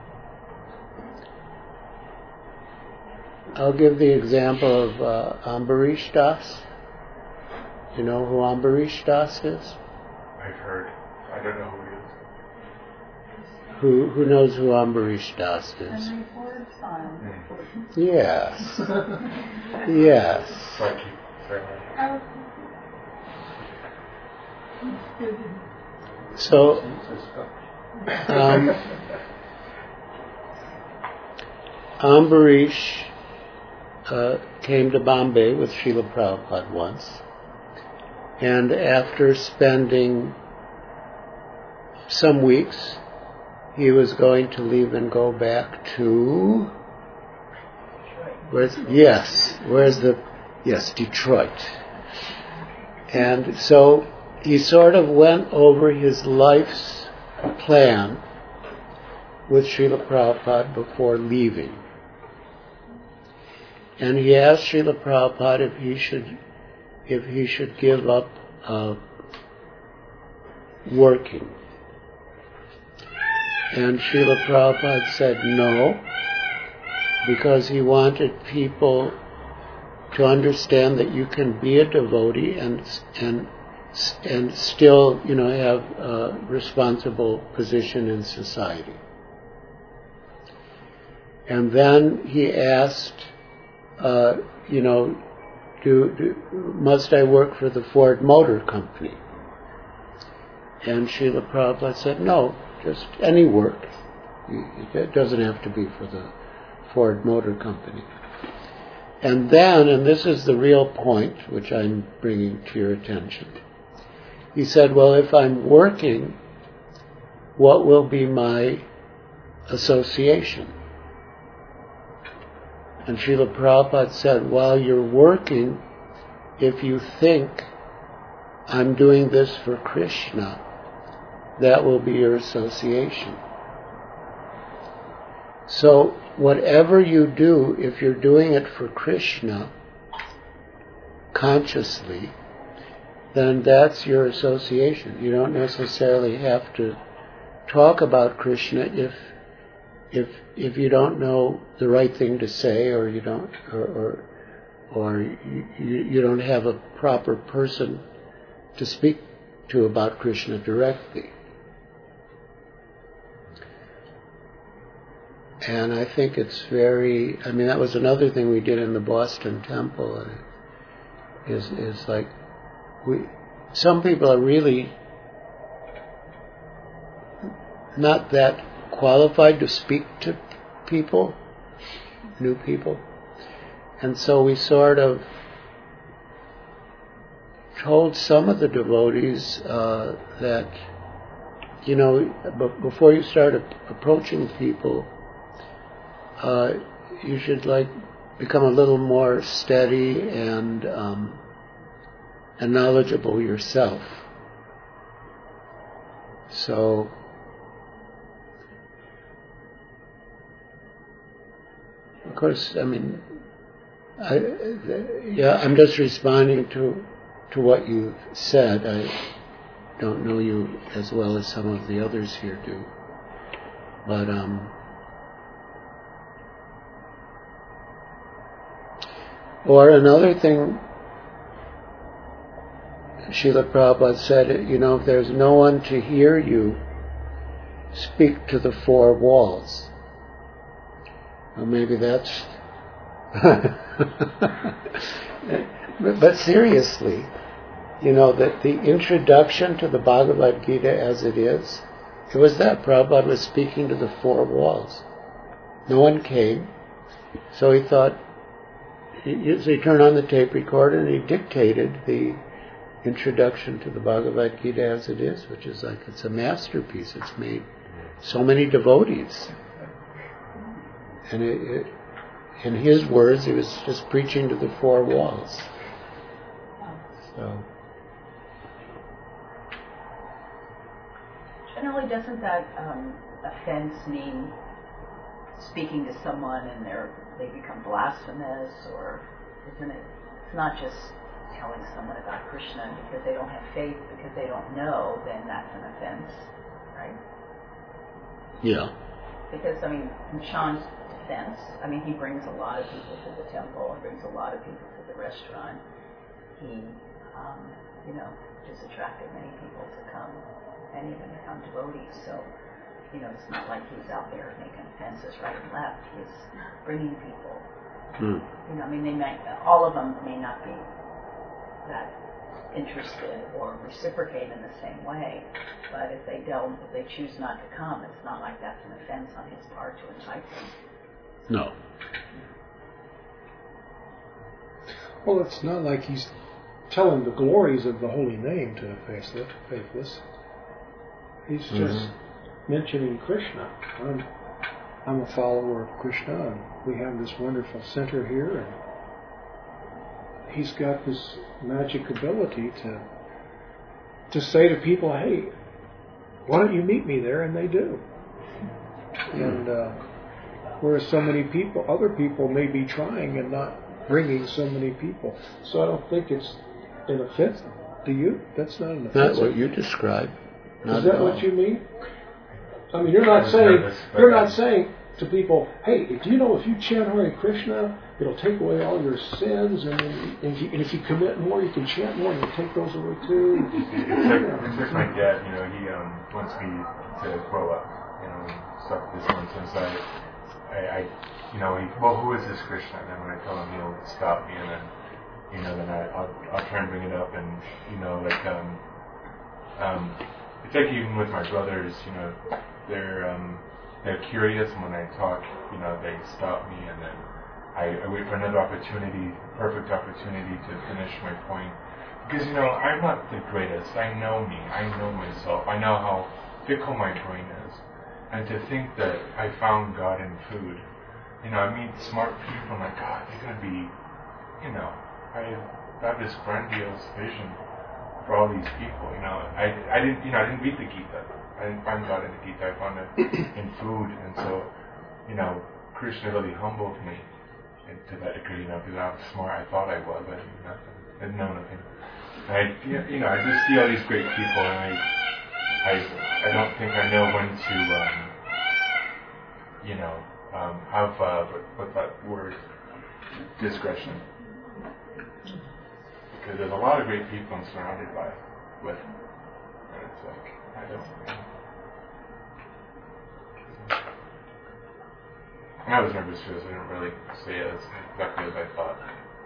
I'll give the example of uh, Ambarish Das. You know who Ambarish Das is?
I've heard. I don't know who he is.
Who who knows who Ambarish Das is?
Henry Ford's son.
Yes. Yes.
Sorry, keep sorry.
So, um, Ambarish uh, came to Bombay with Srila Prabhupada once, and after spending some weeks, he was going to leave and go back to where's yes, where's the yes, Detroit. And so he sort of went over his life's plan with Srila Prabhupada before leaving. And he asked Srila Prabhupada if he should if he should give up uh, working. And Srila Prabhupada said no, because he wanted people to understand that you can be a devotee and and and still, you know, have a responsible position in society. And then he asked, uh, you know, do, do, must I work for the Ford Motor Company? And Srila Prabhupada said, no, just any work. It doesn't have to be for the Ford Motor Company. And then, and this is the real point which I'm bringing to your attention, he said, well, if I'm working, what will be my association? And Srila Prabhupada said, while you're working, if you think I'm doing this for Krishna, that will be your association. So whatever you do, if you're doing it for Krishna consciously, then that's your association. You don't necessarily have to talk about Krishna if if if you don't know the right thing to say, or you don't or or, or you, you don't have a proper person to speak to about Krishna directly. And I think it's very, I mean, that was another thing we did in the Boston Temple, and is is like, we, some people are really not that qualified to speak to people, new people. And so we sort of told some of the devotees uh, that, you know, b- before you start a- approaching people, uh, you should like become a little more steady and um, and knowledgeable yourself. So of course, I mean, I, yeah, I'm just responding to to what you said. I don't know you as well as some of the others here do, but um, or another thing, Srila Prabhupada said, you know, if there's no one to hear you, speak to the four walls. Well, maybe that's... But seriously, you know, that the introduction to the Bhagavad Gita as it is, it was that Prabhupada was speaking to the four walls. No one came, so he thought, he, so he turned on the tape recorder and he dictated the introduction to the Bhagavad Gita as it is, which is like, it's a masterpiece. It's made so many devotees. And it, it, in his words, he was just preaching to the four walls. So.
Generally, doesn't that um, offense mean speaking to someone and they're they become blasphemous, or isn't it? It's not just telling someone about Krishna because they don't have faith, because they don't know. Then that's an offense, right? right?
Yeah.
Because, I mean, in Sean's defense, I mean, he brings a lot of people to the temple, he brings a lot of people to the restaurant. He, um, you know, just attracted many people to come and even become devotees. So, you know, it's not like he's out there making fences right and left. He's bringing people.
Mm.
You know, I mean, they might, all of them may not be that interested or reciprocate in the same way, but if they don't, if they choose not to come, it's not like that's an offense on his part to invite them.
No.
Well, it's not like he's telling the glories of the holy name to the faithless. faithless. He's just mm-hmm. mentioning Krishna. I'm, I'm a follower of Krishna, and we have this wonderful center here, and he's got this magic ability to to say to people, hey, why don't you meet me there? And they do. And uh, whereas so many people, other people may be trying and not bringing so many people. So I don't think it's an offense. Do you? That's not an offense.
Not what you describe. Not
Is that what you mean? I mean, you're not saying you're not saying to people, hey, do you know if you chant Hare Krishna, it'll take away all your sins, and, then, and, if, you, and if you commit more, you can chant more, and you'll take those away too.
It's like, it's like my dad, you know, he um, wants me to grow up, you know, and stuff this one since I, I, I, you know, he, well, who is this Krishna? And then when I tell him, he'll stop me, and then, you know, then I, I'll, I'll try and bring it up, and, you know, like, um, um, it's like even with my brothers, you know, they're, um, they're curious, and when I talk, you know, they stop me, and then I, I wait for another opportunity, perfect opportunity to finish my point. Because, you know, I'm not the greatest. I know me. I know myself. I know how fickle my brain is. And to think that I found God in food, you know, I meet smart people, and I'm like, God, they're going to be, you know, I have this grandiose vision for all these people, you know. I, I didn't, you know, I didn't read the Gita. I didn't find God in the Gita. I found it in food. And so, you know, Krishna really humbled me to that degree, you know, because how smart I thought I was. I didn't, nothing. I didn't know nothing. And I, you know, I just see all these great people, and I, I, I don't think I know when to, um, you know, um, have, uh, what, what's that word? Discretion. Because there's a lot of great people I'm surrounded by, with, and it's like, I don't know. I was nervous too, so I didn't really say it as exactly as I thought.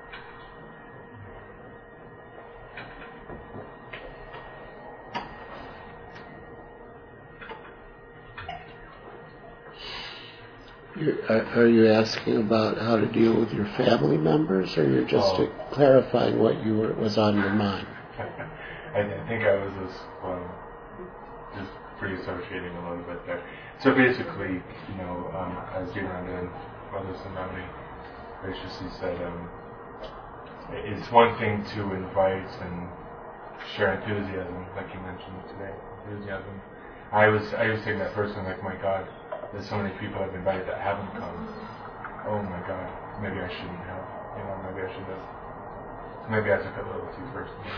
You're, are you asking about how to deal with your family members, or you're just oh. clarifying what you were, was on your mind?
I, I think I was just, um, just pre-associating a little bit there. So basically, you know, um, as Jiranda and Mother Sandani graciously said, um, it's one thing to invite and share enthusiasm, like you mentioned today, enthusiasm. I was, I was saying that person, like, my God, there's so many people I've invited that haven't come. Oh my God, maybe I shouldn't have. You know, maybe I should have. Maybe I took it a little too personally.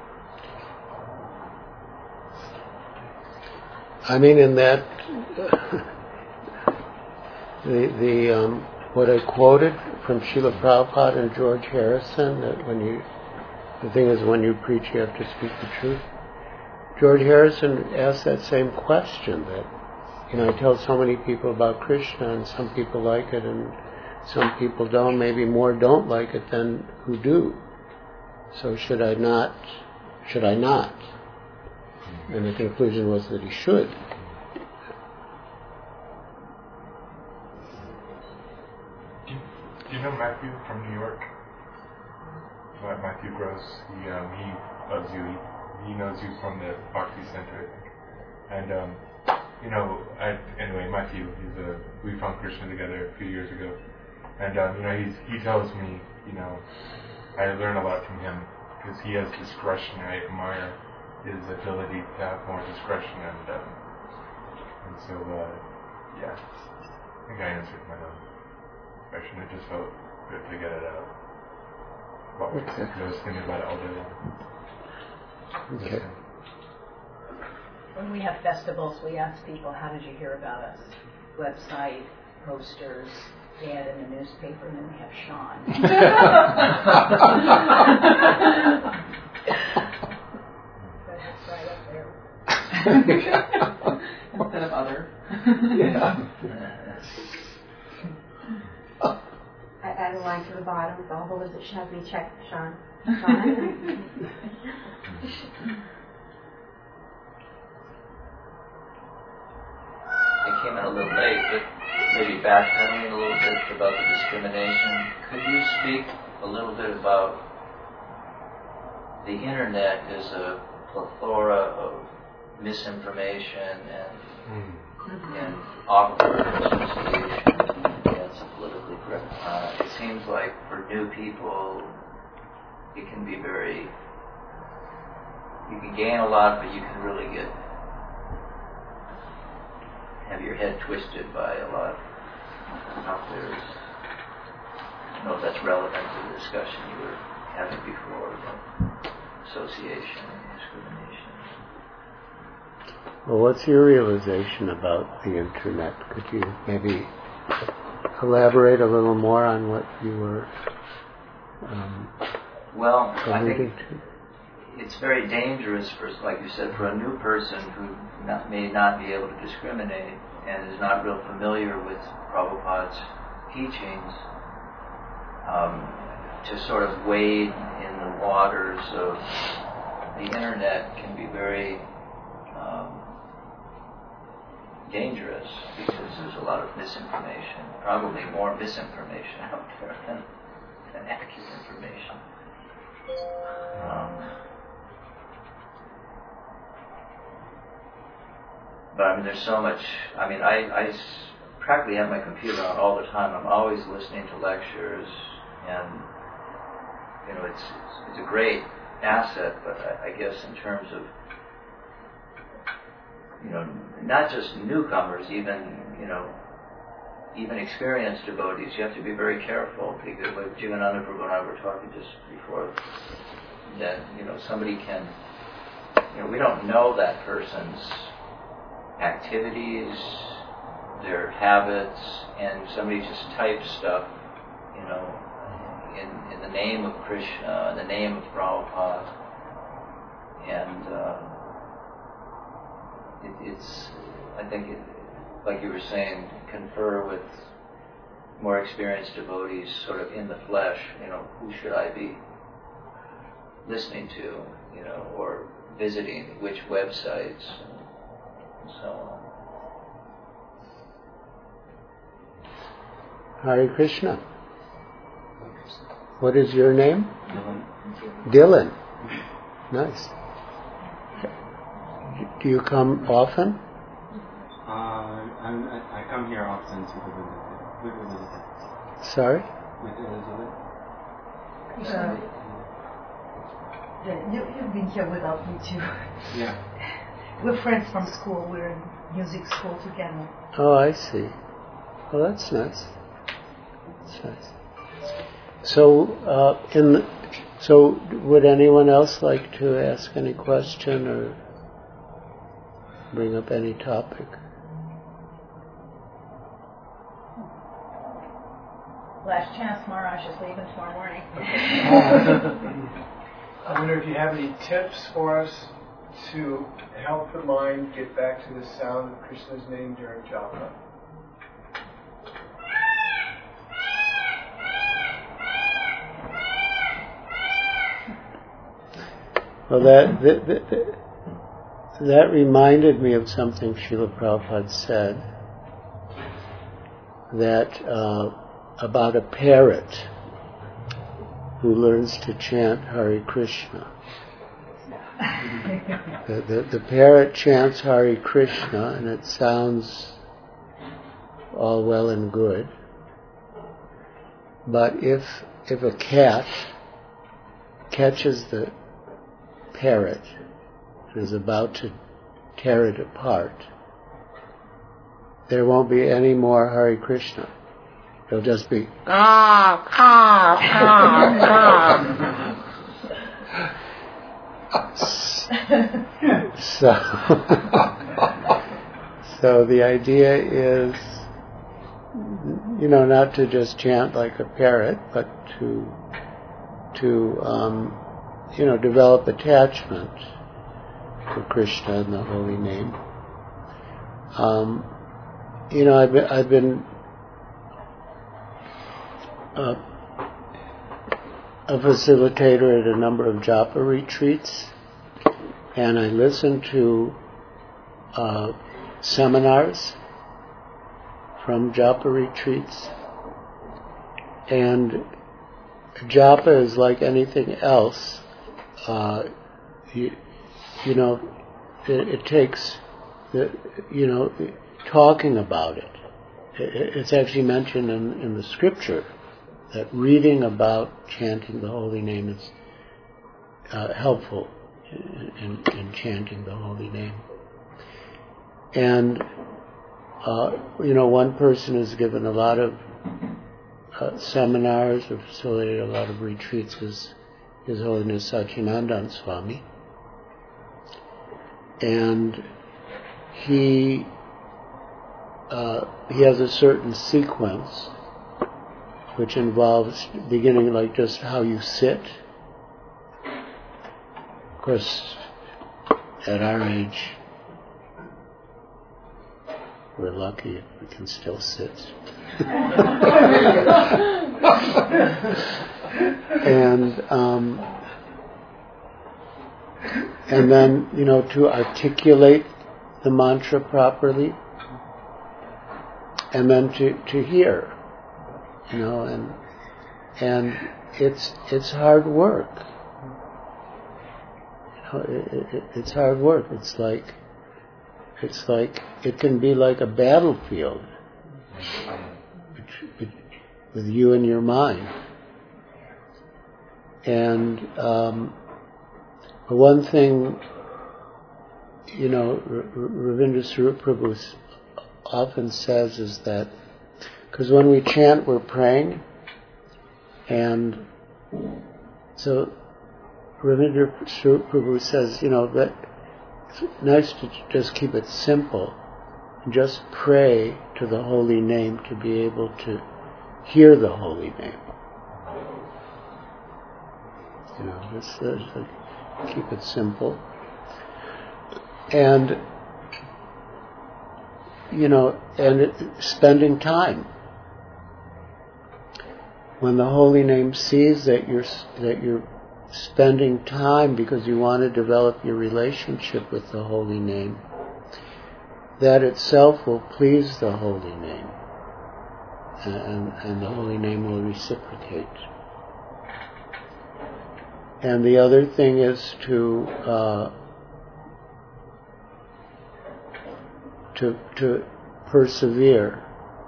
I mean, in that, uh, the the um, what I quoted from Srila Prabhupada and George Harrison, that when you, the thing is, when you preach, you have to speak the truth. George Harrison asked that same question. That, you know, I tell so many people about Krishna, and some people like it, and some people don't. Maybe more don't like it than who do. So should I not? Should I not? And the conclusion was that he should.
Do you, do you know Matthew from New York? Uh, Matthew Gross. He um, he loves you. He, he knows you from the Bhakti Center, I think. And um, you know, I, anyway, Matthew. He's a we found Krishna together a few years ago, and um, you know, he's, he tells me, you know, I learn a lot from him because he has discretion. I admire his ability to have more discretion, and um, and so uh, yeah, I think I answered my own question. It just felt good to get it out. Well,
okay.
I was thinking about it all day long.
Okay.
When we have festivals, we ask people, how did you hear about us? Website, posters, the ad in the newspaper, and then we have Sean. That's right up there.
Instead of other.
Yeah.
I add a line to the bottom with all the that she has me check Sean. Sean.
I came in a little late, but maybe backpedaling a little bit about the discrimination. Could you speak a little bit about the internet is a plethora of misinformation and mm. and awkward association against politically correct. Uh, it seems like for new people, it can be very. You can gain a lot, but you can really get. Have your head twisted by a lot out there. I don't know if that's relevant to the discussion you were having before about association and discrimination.
Well, what's your realization about the internet? Could you maybe elaborate a little more on what you were um,
well, I think
to?
It's very dangerous for, like you said, for a new person who not, may not be able to discriminate and is not real familiar with Prabhupada's teachings, um, to sort of wade in the waters of the internet can be very um, dangerous because there's a lot of misinformation, probably more misinformation out there than, than accurate information. Um, But I mean, there's so much. I mean, I, I s- practically have my computer on all the time. I'm always listening to lectures, and you know, it's it's, it's a great asset. But I, I guess in terms of you know, not just newcomers, even you know, even experienced devotees, you have to be very careful because, like Jivananda Prabhu and I were talking just before, that you know, somebody can, you know, we don't know that person's activities, their habits, and somebody just types stuff, you know, in, in the name of Krishna, in the name of Prabhupada, and uh, it, it's, I think, it, like you were saying, confer with more experienced devotees, sort of in the flesh, you know, who should I be listening to, you know, or visiting which websites, and so on.
Hare Krishna. What is your name?
Dylan.
Dylan. Nice. Do you come often?
Uh, I'm, I, I come here often to visit with Elizabeth.
Sorry?
With Elizabeth.
Uh, yeah, you, you've been here without me too.
Yeah.
We're friends from school. We're in music school together.
Oh, I see. Well, that's nice. That's nice. So, uh, in the, so would anyone else like to ask any question or bring up any topic?
Last chance, Maharaj is leaving tomorrow morning.
I wonder if you have any tips for us to help the mind get back to the sound of Krishna's name during japa.
Well, that that, that that reminded me of something Srila Prabhupada said, that uh, about a parrot who learns to chant Hare Krishna. the, the, the parrot chants Hare Krishna, and it sounds all well and good. But if if a cat catches the parrot and is about to tear it apart, there won't be any more Hare Krishna. It'll just be ah ah ah ah. So, so the idea is, you know, not to just chant like a parrot, but to, to, um, you know, develop attachment for Krishna and the holy name. Um, you know, I've been, I've been uh, a facilitator at a number of japa retreats, and I listen to uh, seminars from japa retreats. And japa is like anything else. Uh, you, you know, it, it takes, the, you know, talking about it. it. It's actually mentioned in, in the scripture that reading about chanting the holy name is uh, helpful in, in chanting the holy name. And, uh, you know, one person has given a lot of uh, seminars or facilitated a lot of retreats is His Holiness Sachinandan Swami. And he uh, he has a certain sequence which involves beginning like just how you sit. Of course, at our age, we're lucky if we can still sit. and um, and then, you know, to articulate the mantra properly, and then to, to hear, you know, and and it's it's hard work. You know, it, it, it's hard work. It's like it's like it can be like a battlefield with you and your mind. And um, one thing, you know, Ravindra Swarup Prabhu often says is that, because when we chant, we're praying, and so Ravindra Swarup Prabhu says, you know, that it's nice to just keep it simple, and just pray to the holy name to be able to hear the holy name. You know, just, uh, keep it simple. And, you know, and it, spending time. When the holy name sees that you're that you're spending time because you want to develop your relationship with the holy name, that itself will please the holy name, and, and the holy name will reciprocate. And the other thing is to uh, to to persevere.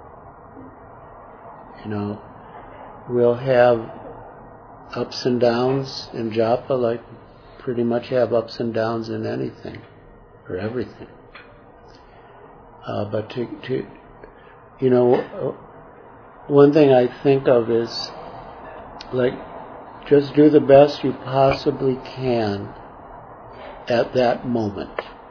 You know, we'll have ups and downs in japa, like pretty much have ups and downs in anything or everything. Uh, but to, to, you know, one thing I think of is like, just do the best you possibly can at that moment.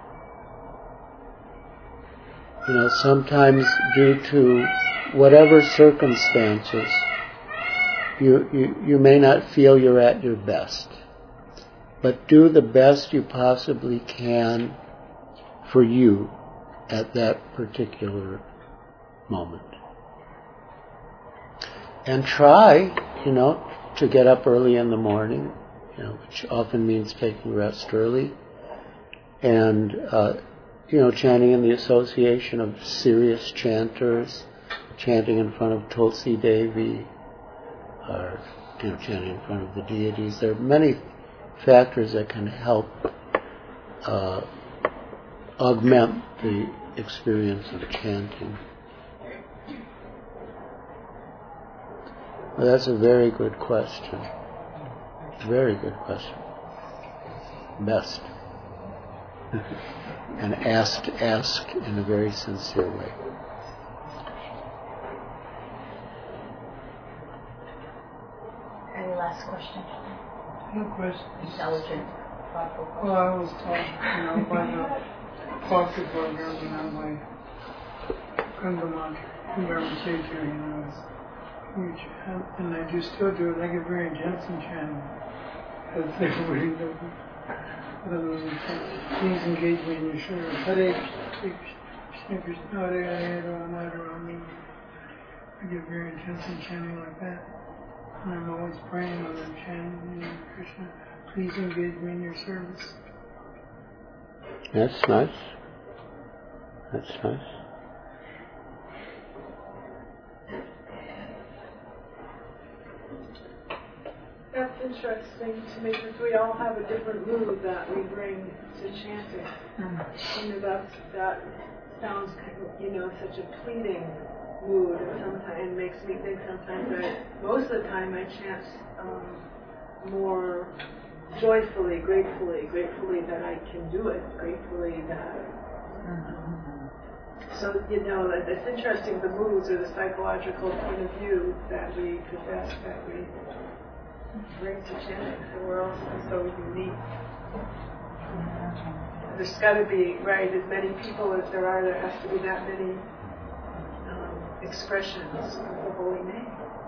You know, sometimes due to whatever circumstances, you, you, you may not feel you're at your best. But do the best you possibly can for you at that particular moment. And try, you know, to get up early in the morning, you know, which often means taking rest early, and uh, you know, chanting in the association of serious chanters, chanting in front of Tulsi Devi, or you know, chanting in front of the deities. There are many factors that can help uh, augment the experience of chanting. Well, that's a very good question. Very good question. Best. And asked, ask in a very sincere way.
Any last question?
No question.
Intelligent.
Well, I was taught, you know, by the foster program when I my Kundaman, Kundaman you know, is huge. And, and I do still do it. I get very Jensen chanting. As everybody does it. Please engage me in your service. Hare Krishna, Krishna Hare Hare, Rama Rama. I get very intense in chanting like that. And I'm always praying when I'm chanting, you know, Krishna, please engage me in your service.
That's nice. That's nice.
That's interesting to me because we all have a different mood that we bring to chanting. Mm-hmm. You know, that's, that sounds kind of, you know, such a pleading mood, and sometimes it makes me think sometimes that most of the time I chant um, more joyfully, gratefully, gratefully that I can do it, gratefully that. Um, so, you know, it's interesting, the moods or the psychological point of view that we possess, that we bring to chanting. So we're all so unique. There's got to be, right, as many people as there are, there has to be that many um, expressions of the holy name.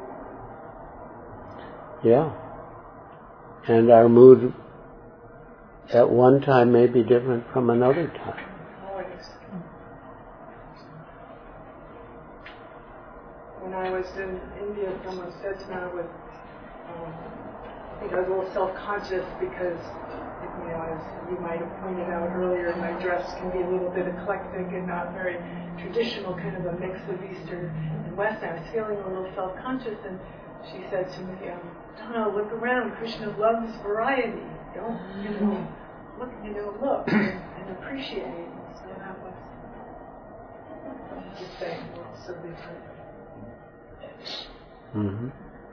Yeah. And our mood at one time may be different from another time.
Always. When I was in India, someone said to me I was, um, I think I was a little self-conscious because, you know, as you might have pointed out earlier, my dress can be a little bit eclectic and not very traditional, kind of a mix of Eastern and Western. I was feeling a little self-conscious, and she said to me, um, "No, look around. Krishna loves variety. Don't, you know, look, you know, look and, and appreciate it." So that was just saying, well, so different.
Mm-hmm.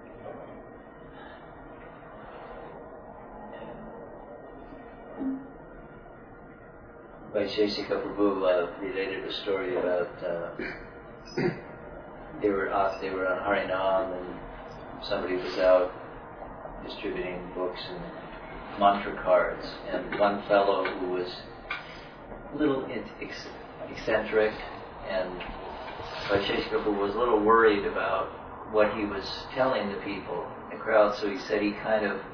Vaisheshika Prabhu uh, related a story about uh, they were out, they were on Harinam, and somebody was out distributing books and mantra cards, and one fellow who was a little ex- eccentric, and Vaisheshika Prabhu was a little worried about what he was telling the people in the crowd, so he said he kind of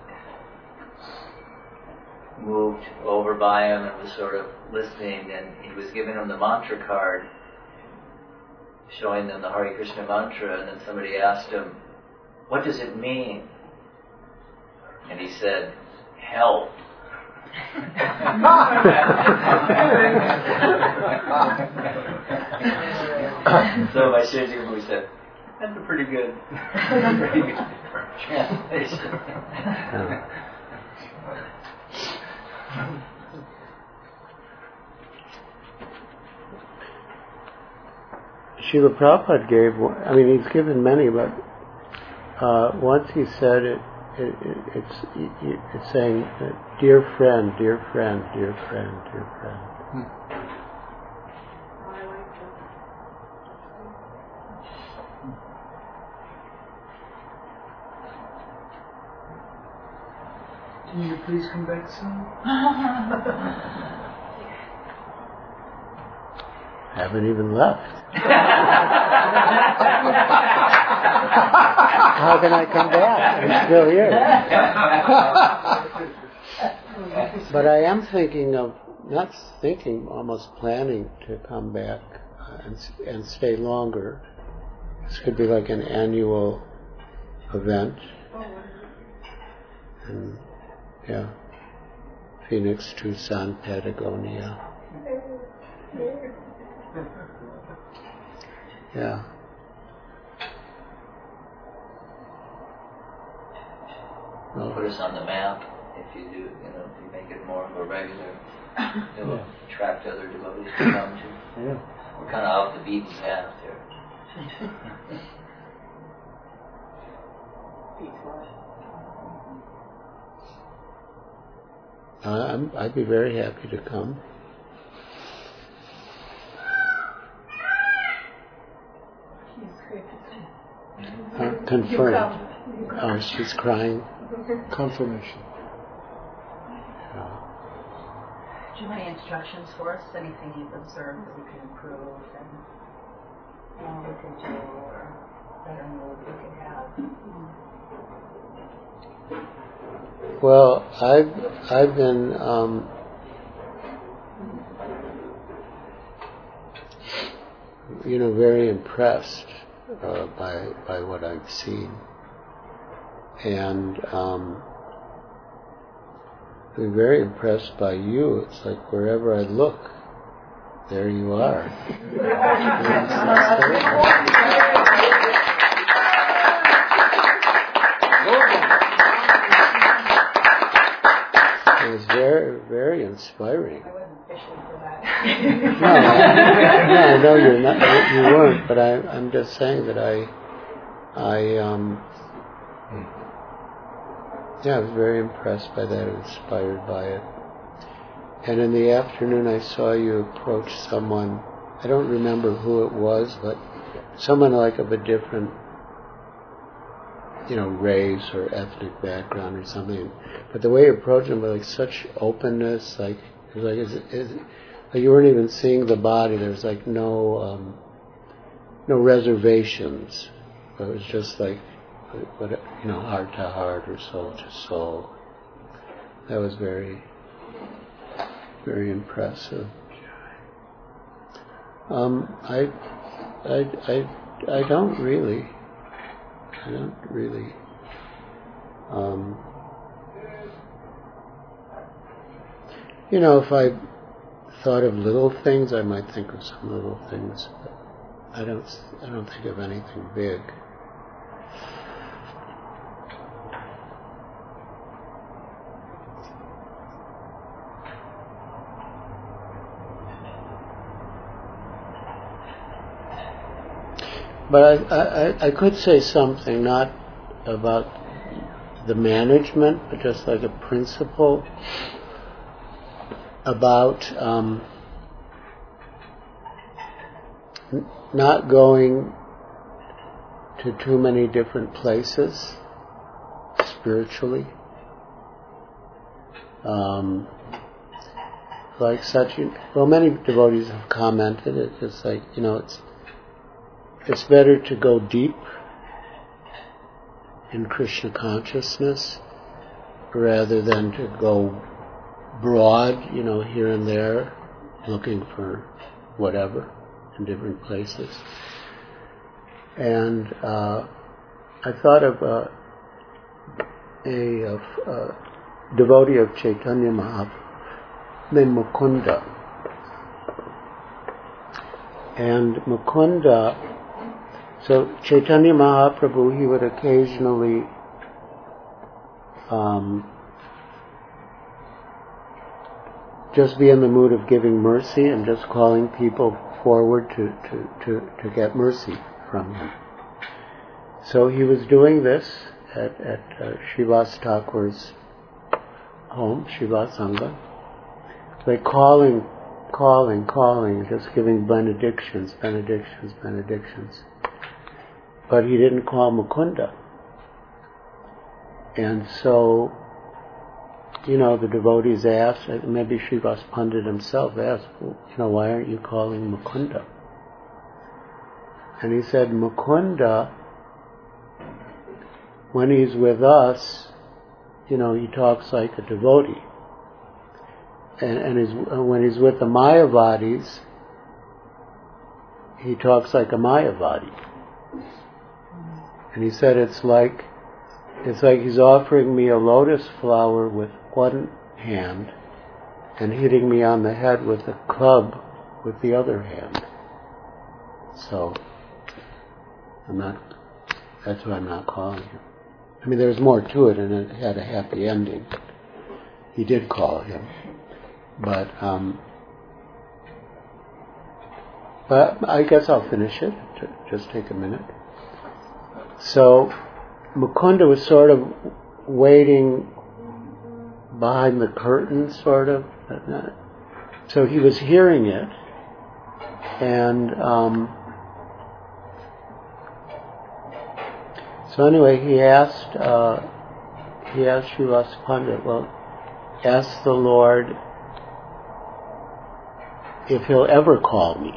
moved over by him and was sort of listening, and he was giving him the mantra card, showing them the Hare Krishna mantra, and then somebody asked him, "What does it mean?" And he said, "Help." So my Shri said, "That's a pretty good, pretty good translation."
Srila Prabhupada gave one, I mean, he's given many, but uh, once he said it, it, it it's, it, it's saying, uh, dear friend, dear friend, dear friend, dear friend. Hmm.
Can you please come back soon?
Haven't even left. How can I come back? I'm still here. But I am thinking of, not thinking, almost planning to come back and, and stay longer. This could be like an annual event. And, yeah. Phoenix, Tucson, Patagonia. Yeah.
Well, put us on the map if you do, you know, if you make it more of a regular, it'll yeah. attract other devotees to come to.
Yeah.
We're kind of off the beaten path here.
I'm, I'd be very happy to come. Uh, confirmed. Oh, she's crying.
Confirmation.
Yeah.
Do you have any instructions for us? Anything you've observed that we can improve and more we could do or better mood we could have?
Well, I've I've been um, you know very impressed uh, by by what I've seen, and um, I'm very impressed by you. It's like wherever I look, there you are. It was very, very inspiring.
I wasn't fishing for that.
no, I, no, I know you're not. You weren't, but I, I'm just saying that I, I, um, yeah, I was very impressed by that, inspired by it. And in the afternoon, I saw you approach someone. I don't remember who it was, but someone like of a different, you know, race or ethnic background or something. But the way you approached them with like such openness, like it was like, is, is, like you weren't even seeing the body. There was like no, um, no reservations. It was just like, what, you know, heart to heart or soul to soul. That was very, very impressive. Um, I, I, I, I don't really. I don't really. Um, you know, if I thought of little things, I might think of some little things, but I don't. I don't think of anything big. But I, I, I could say something, not about the management, but just like a principle about um, n- not going to too many different places spiritually. Um, like such, well, many devotees have commented. It's just like, you know, it's It's better to go deep in Krishna consciousness rather than to go broad, you know, here and there, looking for whatever in different places. And uh, I thought of uh, a, a, a devotee of Chaitanya Mahaprabhu named Mukunda. And Mukunda, so Chaitanya Mahaprabhu, he would occasionally um, just be in the mood of giving mercy and just calling people forward to, to, to, to get mercy from him. So he was doing this at, at uh, Srivas Thakur's home, Srivasanga, like calling, calling, calling, just giving benedictions, benedictions, benedictions. But he didn't call Mukunda. And so, you know, the devotees asked, maybe Srivas Pandit himself asked, well, you know, why aren't you calling Mukunda? And he said, Mukunda, when he's with us, you know, he talks like a devotee. And, and his, when he's with the Mayavadis, he talks like a Mayavadi. And he said it's like it's like he's offering me a lotus flower with one hand and hitting me on the head with a club with the other hand. So I'm not. That's why I'm not calling him. I mean, there was more to it, and it had a happy ending. He did call him, but um, but I guess I'll finish it. Just take a minute. So Mukunda was sort of waiting behind the curtain, sort of. So he was hearing it, and um, so anyway, he asked uh, he asked Srivas Pandit, well, ask the Lord if he'll ever call me.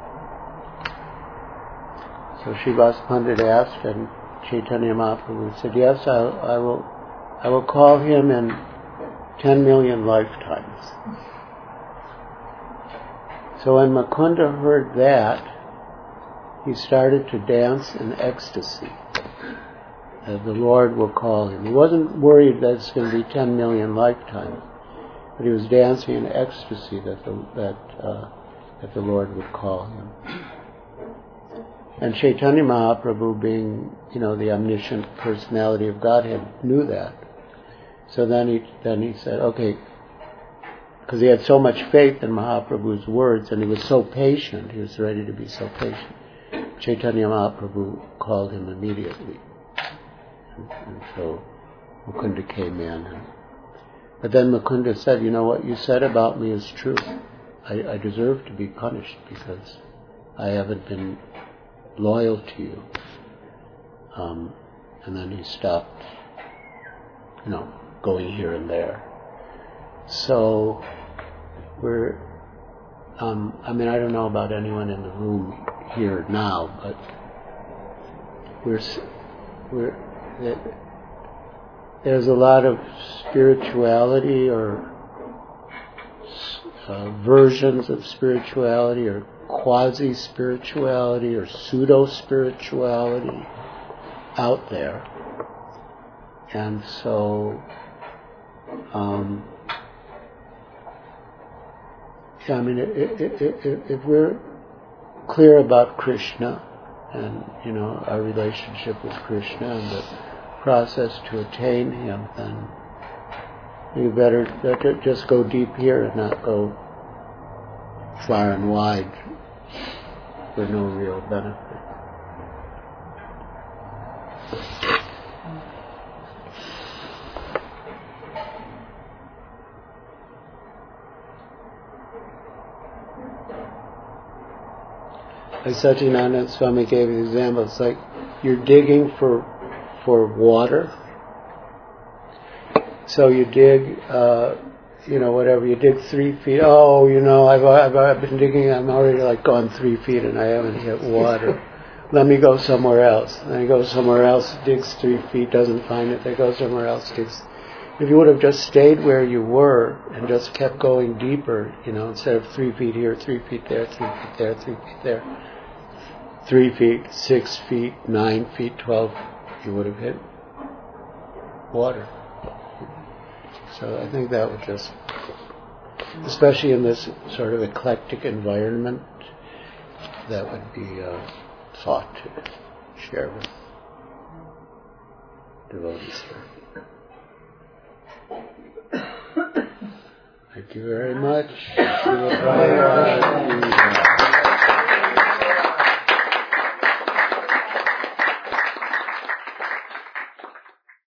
So Srivas Pandit asked, and Chaitanya Mahaprabhu said, yes, I, I will I will call him in ten million lifetimes. So when Mukunda heard that, he started to dance in ecstasy. Uh, the Lord will call him. He wasn't worried that it's going to be ten million lifetimes, but he was dancing in ecstasy that the, that, uh, that the Lord would call him. And Chaitanya Mahaprabhu, being, you know, the omniscient personality of Godhead, knew that. So then he then he said, okay, because he had so much faith in Mahaprabhu's words, and he was so patient, he was ready to be so patient. Chaitanya Mahaprabhu called him immediately. And, and so Mukunda came in. And, but then Mukunda said, you know, what you said about me is true. I, I deserve to be punished because I haven't been loyal to you. Um, and then he stopped, you know, going here and there. So we're, um, I mean, I don't know about anyone in the room here now, but we're, we're, there's a lot of spirituality or uh, versions of spirituality or quasi-spirituality or pseudo-spirituality out there. And so, um, yeah, I mean, if, if, if we're clear about Krishna and, you know, our relationship with Krishna and the process to attain Him, then you better, better just go deep here and not go far and wide for no real benefit. Like Satyananda Swami gave an example, it's like you're digging for for water. So you dig, uh, you know, whatever, you dig three feet. Oh, you know, I've, I've I've been digging, I'm already like gone three feet and I haven't hit water. Let me go somewhere else. Then he goes somewhere else, digs three feet, doesn't find it. They go somewhere else, digs. If you would have just stayed where you were and just kept going deeper, you know, instead of three feet here, three feet there, three feet there, three feet there, three feet, six feet, nine feet, twelve, you would have hit water. So I think that would just, especially in this sort of eclectic environment, that would be uh, thought to share with devotees here. Thank you very much.